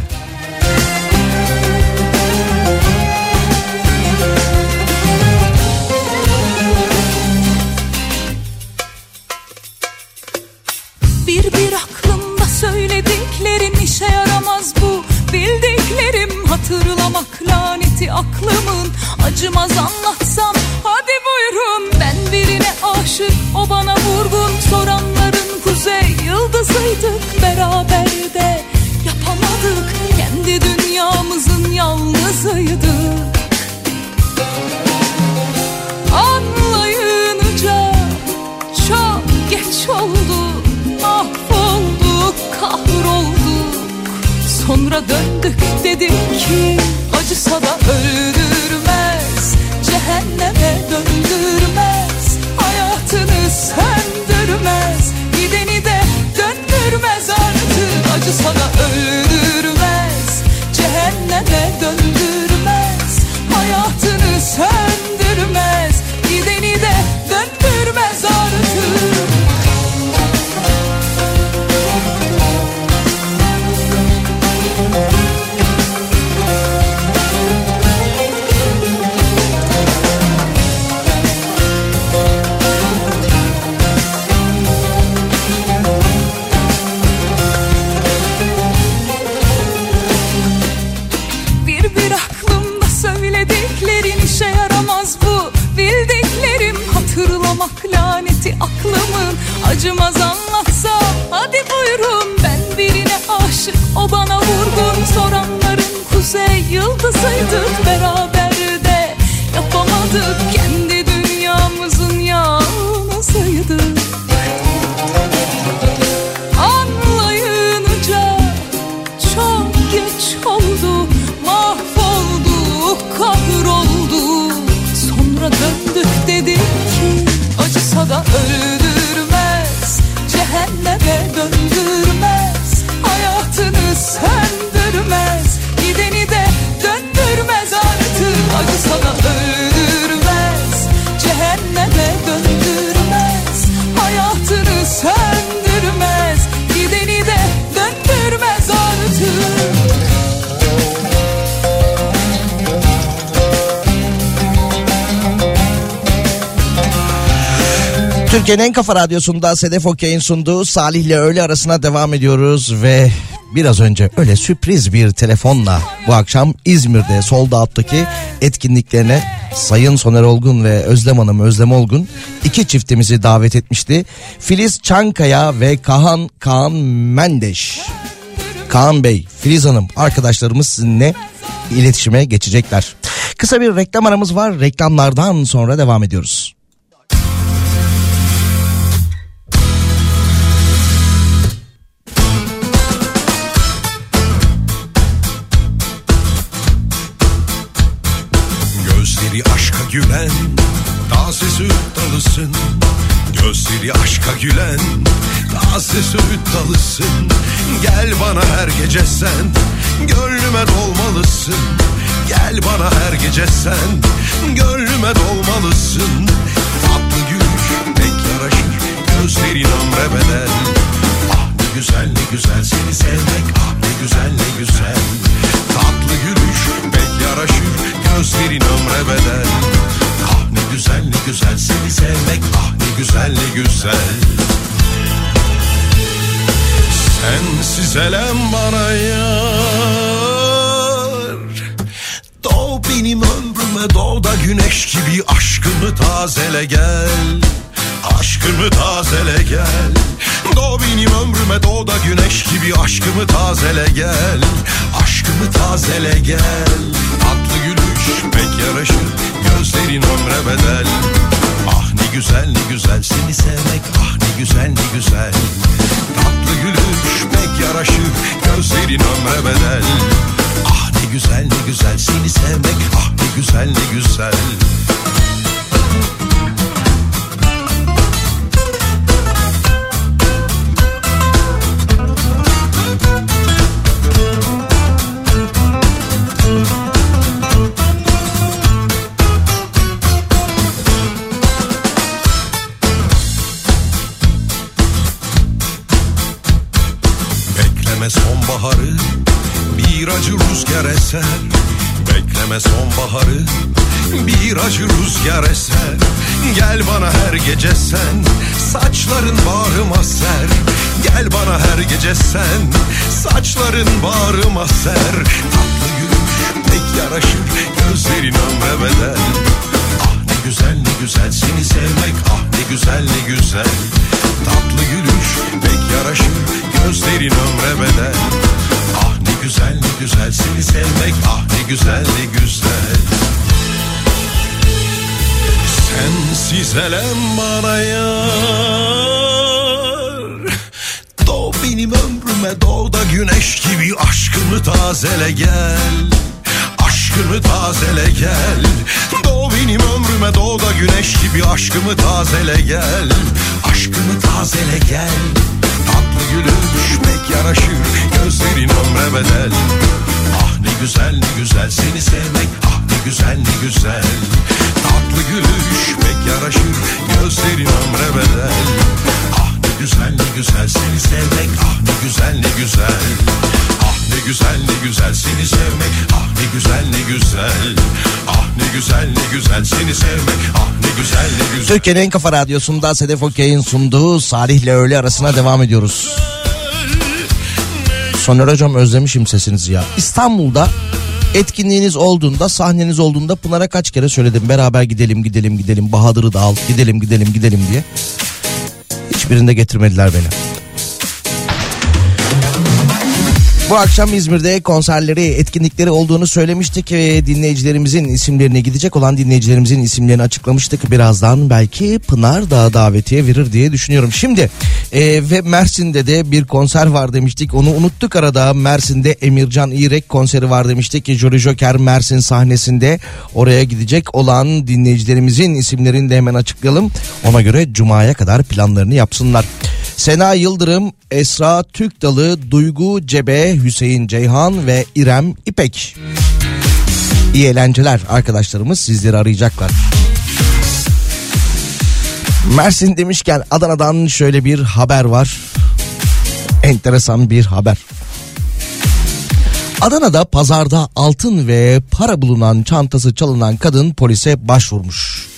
Bir bir aklımda söylediklerin işe yaramaz bu. Bildiklerim hatırlamak laneti aklımın. Acımaz anlatsam hadi buyurun. Ben birine aşık, o bana vurgun. Soranların kuzey yıldızıydık, beraber de yapamadık. Kendi dünyamızın yalnızıydık. Anlayınca çok geç oldu. Mahvolduk, kahrolduk. Sonra döndük dedik ki acısa da öldürmez, cehenneme döndürmez, hayatını söndürmez, gideni de döndürmez artık. Acısa da öldürmez, cehenneme döndürmez, hayatını söndürmez, gideni de döndürmez artık. Laneti aklımın, acımaz anlatsam hadi buyurun. Ben birine aşık, o bana vurgun. Soranların kuzey yıldızıydık, beraber de yapamadık. Kendi dünyamızın yalnızıydık. Anlayınca çok geç oldu. Mahvolduk, kahrolduk. Sonra döndük dedik ki acısa da öldürmez, cehenneme döndürmez, hayatını söndürmez, gideni de döndürmez artık. Acısa da öldürmez, cehenneme döndürmez, hayatını söndürmez, gideni de döndürmez artık. Türkiye'nin en kafa radyosunda Sedef Okey'in sunduğu Salih'le öğle arasına devam ediyoruz ve biraz önce öyle sürpriz bir telefonla bu akşam İzmir'de Sold Out'taki etkinliklerine Sayın Soner Olgun ve Özlem Hanım, Özlem Olgun iki çiftimizi davet etmişti. Filiz Çankaya ve Kaan Kaan Mendeş. Kaan Bey, Filiz Hanım arkadaşlarımız sizinle iletişime geçecekler. Kısa bir reklam aramız var. Reklamlardan sonra devam ediyoruz. Aşka gülen, taze süt dalısın. Gözleri aşka gülen, taze süt dalısın. Gel bana her gece sen, gönlüme dolmalısın. Gel bana her gece sen, gönlüme dolmalısın. Tatlı gülüş pek yaraşır, gözlerin ömre bedel. Ah ne güzel ne güzel seni sevmek, ah ne güzel ne güzel. Tatlı gülüş pek yaraşır, gözlerin ömre bedel. Ah ne güzel ne güzel seni sevmek, ah ne güzel ne güzel. Sensiz elem bana yar. Doğ benim ömrüme, doğ da güneş gibi aşkını tazele gel. aşkımı tazele gel. Doğ benim ömrüme, doğ da güneş gibi aşkımı tazele gel. Aşkımı tazele gel. Tatlı gülüş pek yaraşır, gözlerin ömre bedel. Ah ne güzel ne güzel seni sevmek, ah ne güzel ne güzel. Tatlı gülüş pek yaraşır, gözlerin ömre bedel. Ah ne güzel ne güzel seni sevmek, ah ne güzel ne güzel. Bekleme sonbaharı, bir acı rüzgar eser. Bekleme sonbaharı, bir acı rüzgar eser. Gel bana her gece sen, saçların bağrıma ser. Gel bana her gece sen, saçların bağrıma ser. Tatlı gülüş pek yaraşır, gözlerin ömre bedel. Ah ne güzel ne güzel seni sevmek, ah ne güzel ne güzel. Tatlı gülüş pek yaraşır, gözlerin ömre bedel. Ah ne güzel ne güzel seni sevmek, ah ne güzel ne güzel. Sensiz elem bana yar. Doğ benim ömrüme, doğ da güneş gibi aşkımı tazele gel. Aşkımı tazele gel. Doğ benim ömrüme, doğ da güneş gibi aşkımı tazele gel. Aşkımı tazele gel. Tatlı gülüş pek yaraşır, gözlerin ömre bedel. Ah ne güzel ne güzel seni sevmek, ah ne güzel ne güzel. Tatlı gülüş pek yaraşır, gözlerin ömre bedel. Ah ne güzel ne güzel seni sevmek, ah ne güzel ne güzel. Ah ne güzel ne güzel seni sevmek, ah ne güzel ne güzel. Ah ne güzel ne güzel seni sevmek, ah ne güzel ne güzel. Türkiye'nin en kafa radyosunda Sedef Okey'in sunduğu Salih'le öğle arasına devam ediyoruz. Soner hocam özlemişim sesinizi ya. İstanbul'da etkinliğiniz olduğunda, sahneniz olduğunda Pınar'a kaç kere söyledim. Beraber gidelim gidelim gidelim, Bahadır'ı da al, gidelim gidelim gidelim diye. Hiçbirinde getirmediler beni. Bu akşam İzmir'de konserleri, etkinlikleri olduğunu söylemiştik ve dinleyicilerimizin isimlerini, gidecek olan dinleyicilerimizin isimlerini açıklamıştık. Birazdan belki Pınar da davetiye verir diye düşünüyorum. Şimdi e, ve Mersin'de de bir konser var demiştik. Onu unuttuk arada. Mersin'de Emircan İrek konseri var demiştik. Jolly Joker Mersin sahnesinde, oraya gidecek olan dinleyicilerimizin isimlerini de hemen açıklayalım. Ona göre Cuma'ya kadar planlarını yapsınlar. Sena Yıldırım, Esra Türkdalı, Duygu Cebe, Hüseyin Ceyhan ve İrem İpek. İyi eğlenceler, arkadaşlarımız sizleri arayacaklar. Mersin demişken Adana'dan şöyle bir haber var. Enteresan bir haber. Adana'da pazarda altın ve para bulunan çantası çalınan kadın polise başvurmuş.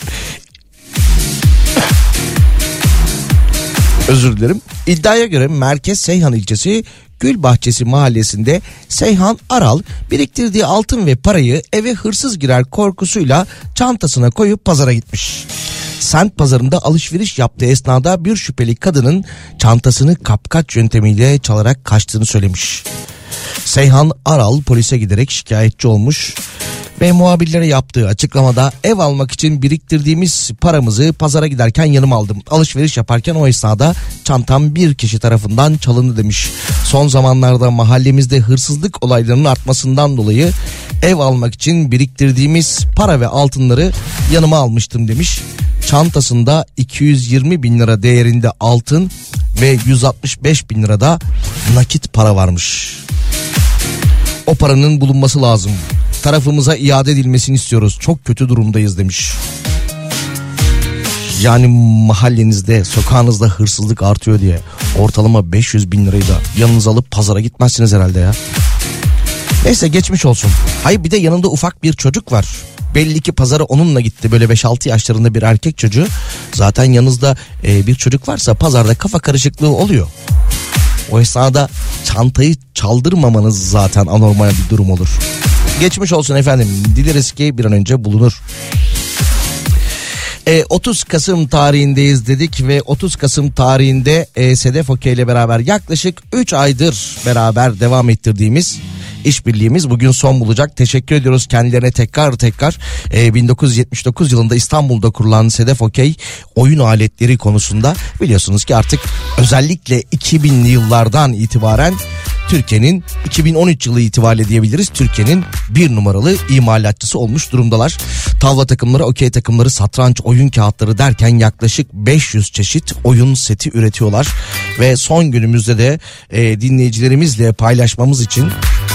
Özür dilerim. İddiaya göre Merkez Seyhan ilçesi Gülbahçesi mahallesinde Seyhan Aral biriktirdiği altın ve parayı eve hırsız girer korkusuyla çantasına koyup pazara gitmiş. Sent pazarında alışveriş yaptığı esnada bir şüpheli kadının çantasını kapkaç yöntemiyle çalarak kaçtığını söylemiş. Seyhan Aral polise giderek şikayetçi olmuş ve muhabirlere yaptığı açıklamada ev almak için biriktirdiğimiz paramızı pazara giderken yanıma aldım. Alışveriş yaparken o esnada çantam bir kişi tarafından çalındı demiş. Son zamanlarda mahallemizde hırsızlık olaylarının artmasından dolayı ev almak için biriktirdiğimiz para ve altınları yanıma almıştım demiş. Çantasında iki yüz yirmi bin lira değerinde altın ve yüz altmış beş bin lirada nakit para varmış. O paranın bulunması lazım. Tarafımıza iade edilmesini istiyoruz. Çok kötü durumdayız demiş. Yani mahallenizde, sokağınızda hırsızlık artıyor diye ortalama beş yüz bin lirayı da yanınıza alıp pazara gitmezsiniz herhalde ya. Neyse, geçmiş olsun. Hayır, bir de yanında ufak bir çocuk var. Belli ki pazara onunla gitti, böyle beş altı yaşlarında bir erkek çocuğu. Zaten yanınızda e, bir çocuk varsa pazarda kafa karışıklığı oluyor. O esnada çantayı çaldırmamanız zaten anormal bir durum olur. Geçmiş olsun efendim. Dileriz ki bir an önce bulunur. E, otuz Kasım tarihindeyiz dedik ve otuz Kasım tarihinde e, Sedef Okey ile beraber yaklaşık üç aydır beraber devam ettirdiğimiz işbirliğimiz bugün son bulacak. Teşekkür ediyoruz kendilerine tekrar tekrar. E, bin dokuz yüz yetmiş dokuz yılında İstanbul'da kurulan Sedef Okey oyun aletleri konusunda biliyorsunuz ki artık özellikle iki binli yıllardan itibaren Türkiye'nin iki bin on üç yılı itibariyle diyebiliriz Türkiye'nin bir numaralı imalatçısı olmuş durumdalar. Tavla takımları, okey takımları, satranç, oyun kağıtları derken yaklaşık beş yüz çeşit oyun seti üretiyorlar. Ve son günümüzde de e, dinleyicilerimizle paylaşmamız için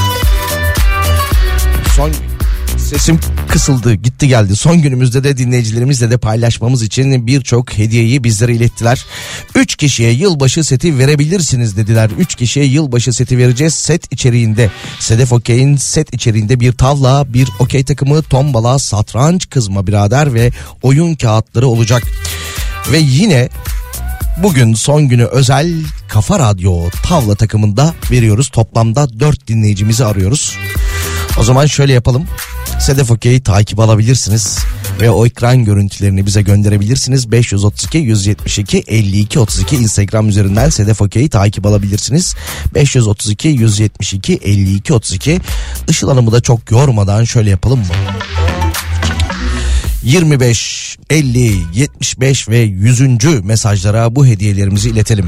son sesim kısıldı gitti geldi. Son günümüzde de dinleyicilerimizle de paylaşmamız için birçok hediyeyi bizlere ilettiler. üç kişiye yılbaşı seti verebilirsiniz dediler. üç kişiye yılbaşı seti vereceğiz. Set içeriğinde Sedef Okey'in set içeriğinde bir tavla, bir okey takımı, tombala, satranç, kızma birader ve oyun kağıtları olacak. Ve yine bugün son günü özel Kafa Radyo tavla takımında veriyoruz. Toplamda dört dinleyicimizi arıyoruz. O zaman şöyle yapalım. Sedef Okey'i takip alabilirsiniz ve o ekran görüntülerini bize gönderebilirsiniz. beş yüz otuz iki yüz yetmiş iki elli iki otuz iki Instagram üzerinden Sedef Okey'i takip alabilirsiniz. beş yüz otuz iki yüz yetmiş iki elli iki otuz iki. Işıl Hanım'ı da çok yormadan şöyle yapalım mı? yirmi beş, elli, yetmiş beş ve yüzüncü mesajlara bu hediyelerimizi iletelim.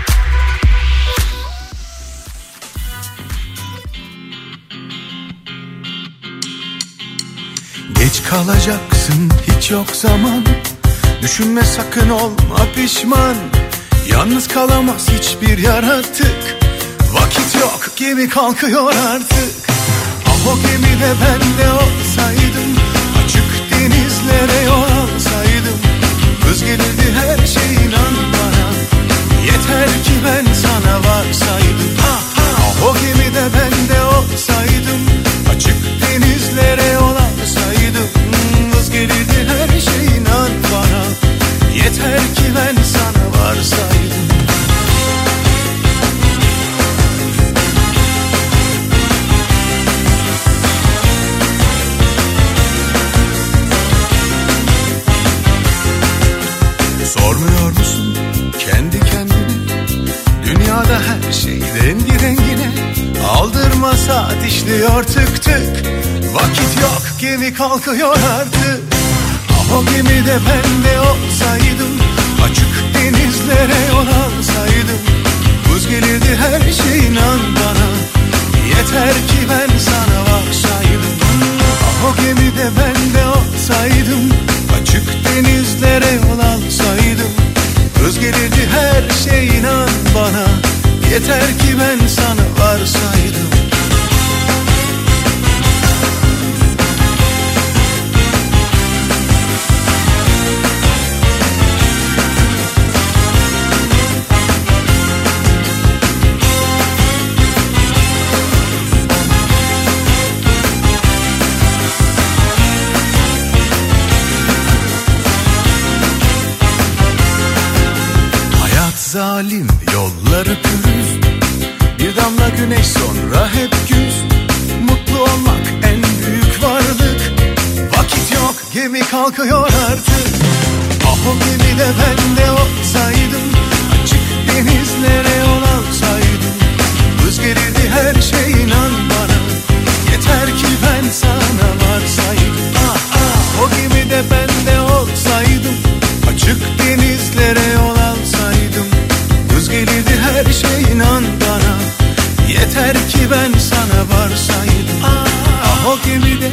Geç kalacaksın, hiç yok zaman. Düşünme sakın, olma pişman. Yalnız kalamaz hiçbir yaratık. Vakit yok, gemi kalkıyor artık. Ah o gemide ben de olsaydım, açık denizlere yol alsaydım. Hız gelirdi her şey, inan bana. Yeter ki ben sana varsaydım. Ah, ah o gemide ben de olsaydım, açık denizlere yol alsaydım. Hız gelirdi her şey, inan bana. Yeter ki ben sana varsaydım. Sormuyor musun kendi kendine? Dünyada her şey rengi rengine. Aldırma, saat işliyor tık tık. Vakit yok, gemi kalkıyor artık. Ah o gemide ben de olsaydım, açık denizlere yol alsaydım. Buz gelirdi her şey, inan bana. Yeter ki ben sana varsaydım. Ah o gemide ben de olsaydım, açık denizlere yol alsaydım. Buz gelirdi her şey, inan bana. Yeter ki ben sana varsaydım. Zalim yolları pürüz, bir damla güneş sonra hep güz. Mutlu olmak en büyük varlık. Vakit yok, gemi kalkıyor artık. Ah o gemide ben de olsaydım, açık denizlere yol alsaydım. Hız gelirdi her şey, inan bana. Yeter ki ben sana varsaydım. Ah ah o gemide ben de olsaydım, açık denizlere yol alsaydım. Hız gelirdi her şey, inan bana. Yeter ki ben sana varsaydım. Ah, ah o gemide,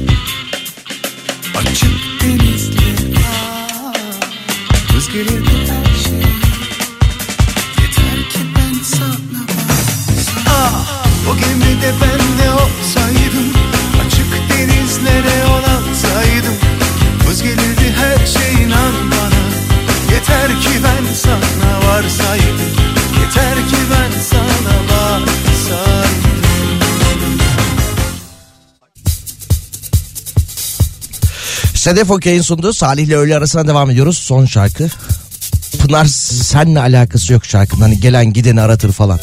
açık denizler. Ah, hız gelirdi her şey. Yeter ki ben sana varsaydım. Ah o gemide ben de olsaydım, açık denizlere yol alsaydım. Hız gelirdi her şey, inan bana. Yeter ki ben sana varsaydım. Yeter ki ben sana varsaydım. Sedef Okey'in sunduğu Salih'le öğle arasına devam ediyoruz. Son şarkı. Pınar seninle alakası yok şarkının. Hani gelen gideni aratır falan.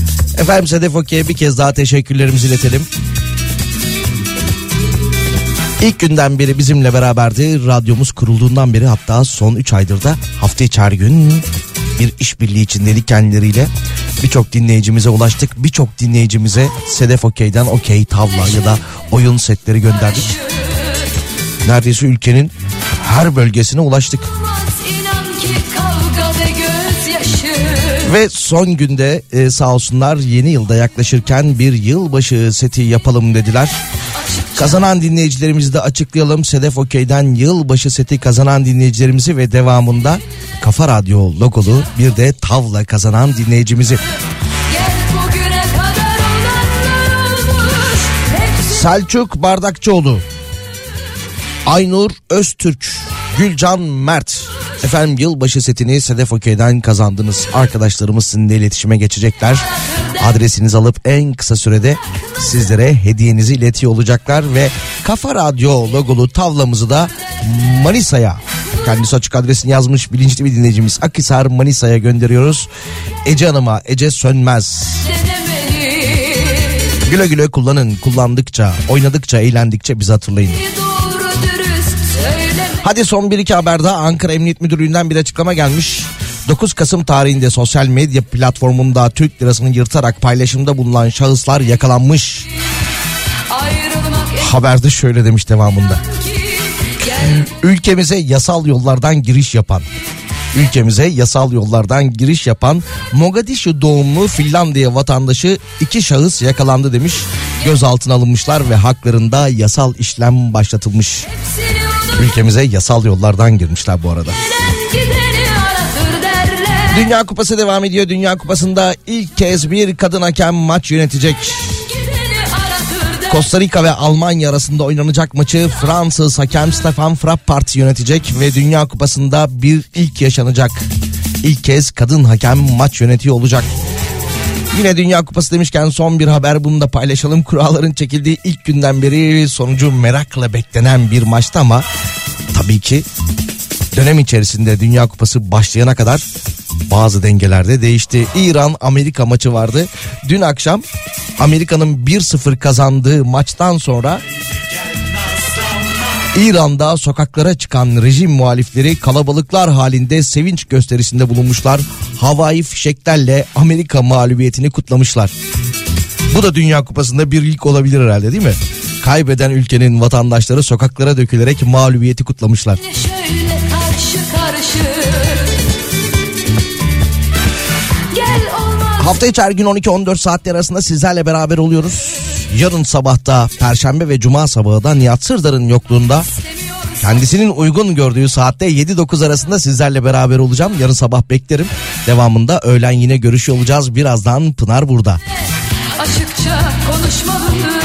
Efendim Sedef Okey'e bir kez daha teşekkürlerimizi iletelim. İlk günden beri bizimle beraberdi. Radyomuz kurulduğundan beri, hatta son üç aydır da hafta içi her gün bir işbirliği içindeydik kendileriyle. Birçok dinleyicimize ulaştık. Birçok dinleyicimize Sedef Okey'den okey, tavla ya da oyun setleri gönderdik. Neredeyse ülkenin her bölgesine ulaştık. Ve son günde e, sağ olsunlar yeni yılda yaklaşırken bir yılbaşı seti yapalım dediler. Kazanan dinleyicilerimizi de açıklayalım. Sedef Okey'den yılbaşı seti kazanan dinleyicilerimizi ve devamında Kafa Radyo logolu bir de tavla kazanan dinleyicimizi. Selçuk Bardakçıoğlu, Aynur Öztürk, Gülcan Mert. Efendim, yılbaşı setini Sedef Okey'den kazandınız. Arkadaşlarımız sizinle iletişime geçecekler. Adresinizi alıp en kısa sürede sizlere hediyenizi iletiyor olacaklar ve Kafa Radyo logolu tavlamızı da Manisa'ya, kendisi açık adresini yazmış bilinçli bir dinleyicimiz, Akhisar Manisa'ya gönderiyoruz. Ece Hanım'a, Ece Sönmez. Güle güle kullanın. Kullandıkça, oynadıkça, eğlendikçe bizi hatırlayın. Hadi son bir iki haber daha. Ankara Emniyet Müdürlüğü'nden bir açıklama gelmiş. dokuz Kasım tarihinde sosyal medya platformunda Türk lirasını yırtarak paylaşımda bulunan şahıslar yakalanmış. Haberde şöyle demiş devamında. Ülkemize yasal yollardan giriş yapan, ülkemize yasal yollardan giriş yapan Mogadishu doğumlu Finlandiya vatandaşı iki şahıs yakalandı demiş. Gözaltına alınmışlar ve haklarında yasal işlem başlatılmış. Ülkemize yasal yollardan girmişler bu arada. Dünya Kupası devam ediyor. Dünya Kupası'nda ilk kez bir kadın hakem maç yönetecek. Costa Rica ve Almanya arasında oynanacak maçı Fransız hakem Stefan Frappart yönetecek ve Dünya Kupası'nda bir ilk yaşanacak. İlk kez kadın hakem maç yönetiyor olacak. Yine Dünya Kupası demişken son bir haber, bunu da paylaşalım. Kuralların çekildiği ilk günden beri sonucu merakla beklenen bir maçtı ama tabii ki dönem içerisinde Dünya Kupası başlayana kadar bazı dengelerde değişti. İran-Amerika maçı vardı. Dün akşam Amerika'nın bir sıfır kazandığı maçtan sonra İran'da sokaklara çıkan rejim muhalifleri kalabalıklar halinde sevinç gösterisinde bulunmuşlar. Havai fişeklerle Amerika mağlubiyetini kutlamışlar. Bu da Dünya Kupası'nda bir ilk olabilir herhalde, değil mi? Kaybeden ülkenin vatandaşları sokaklara dökülerek mağlubiyeti kutlamışlar. Hafta içi her gün on iki on dört saatler arasında sizlerle beraber oluyoruz. Yarın sabahta, Perşembe ve Cuma sabahı da Nihat Sırdar'ın yokluğunda kendisinin uygun gördüğü saatte yedi dokuz arasında sizlerle beraber olacağım. Yarın sabah beklerim. Devamında öğlen yine görüşüyor olacağız. Birazdan Pınar burada. Açıkça konuşmalı.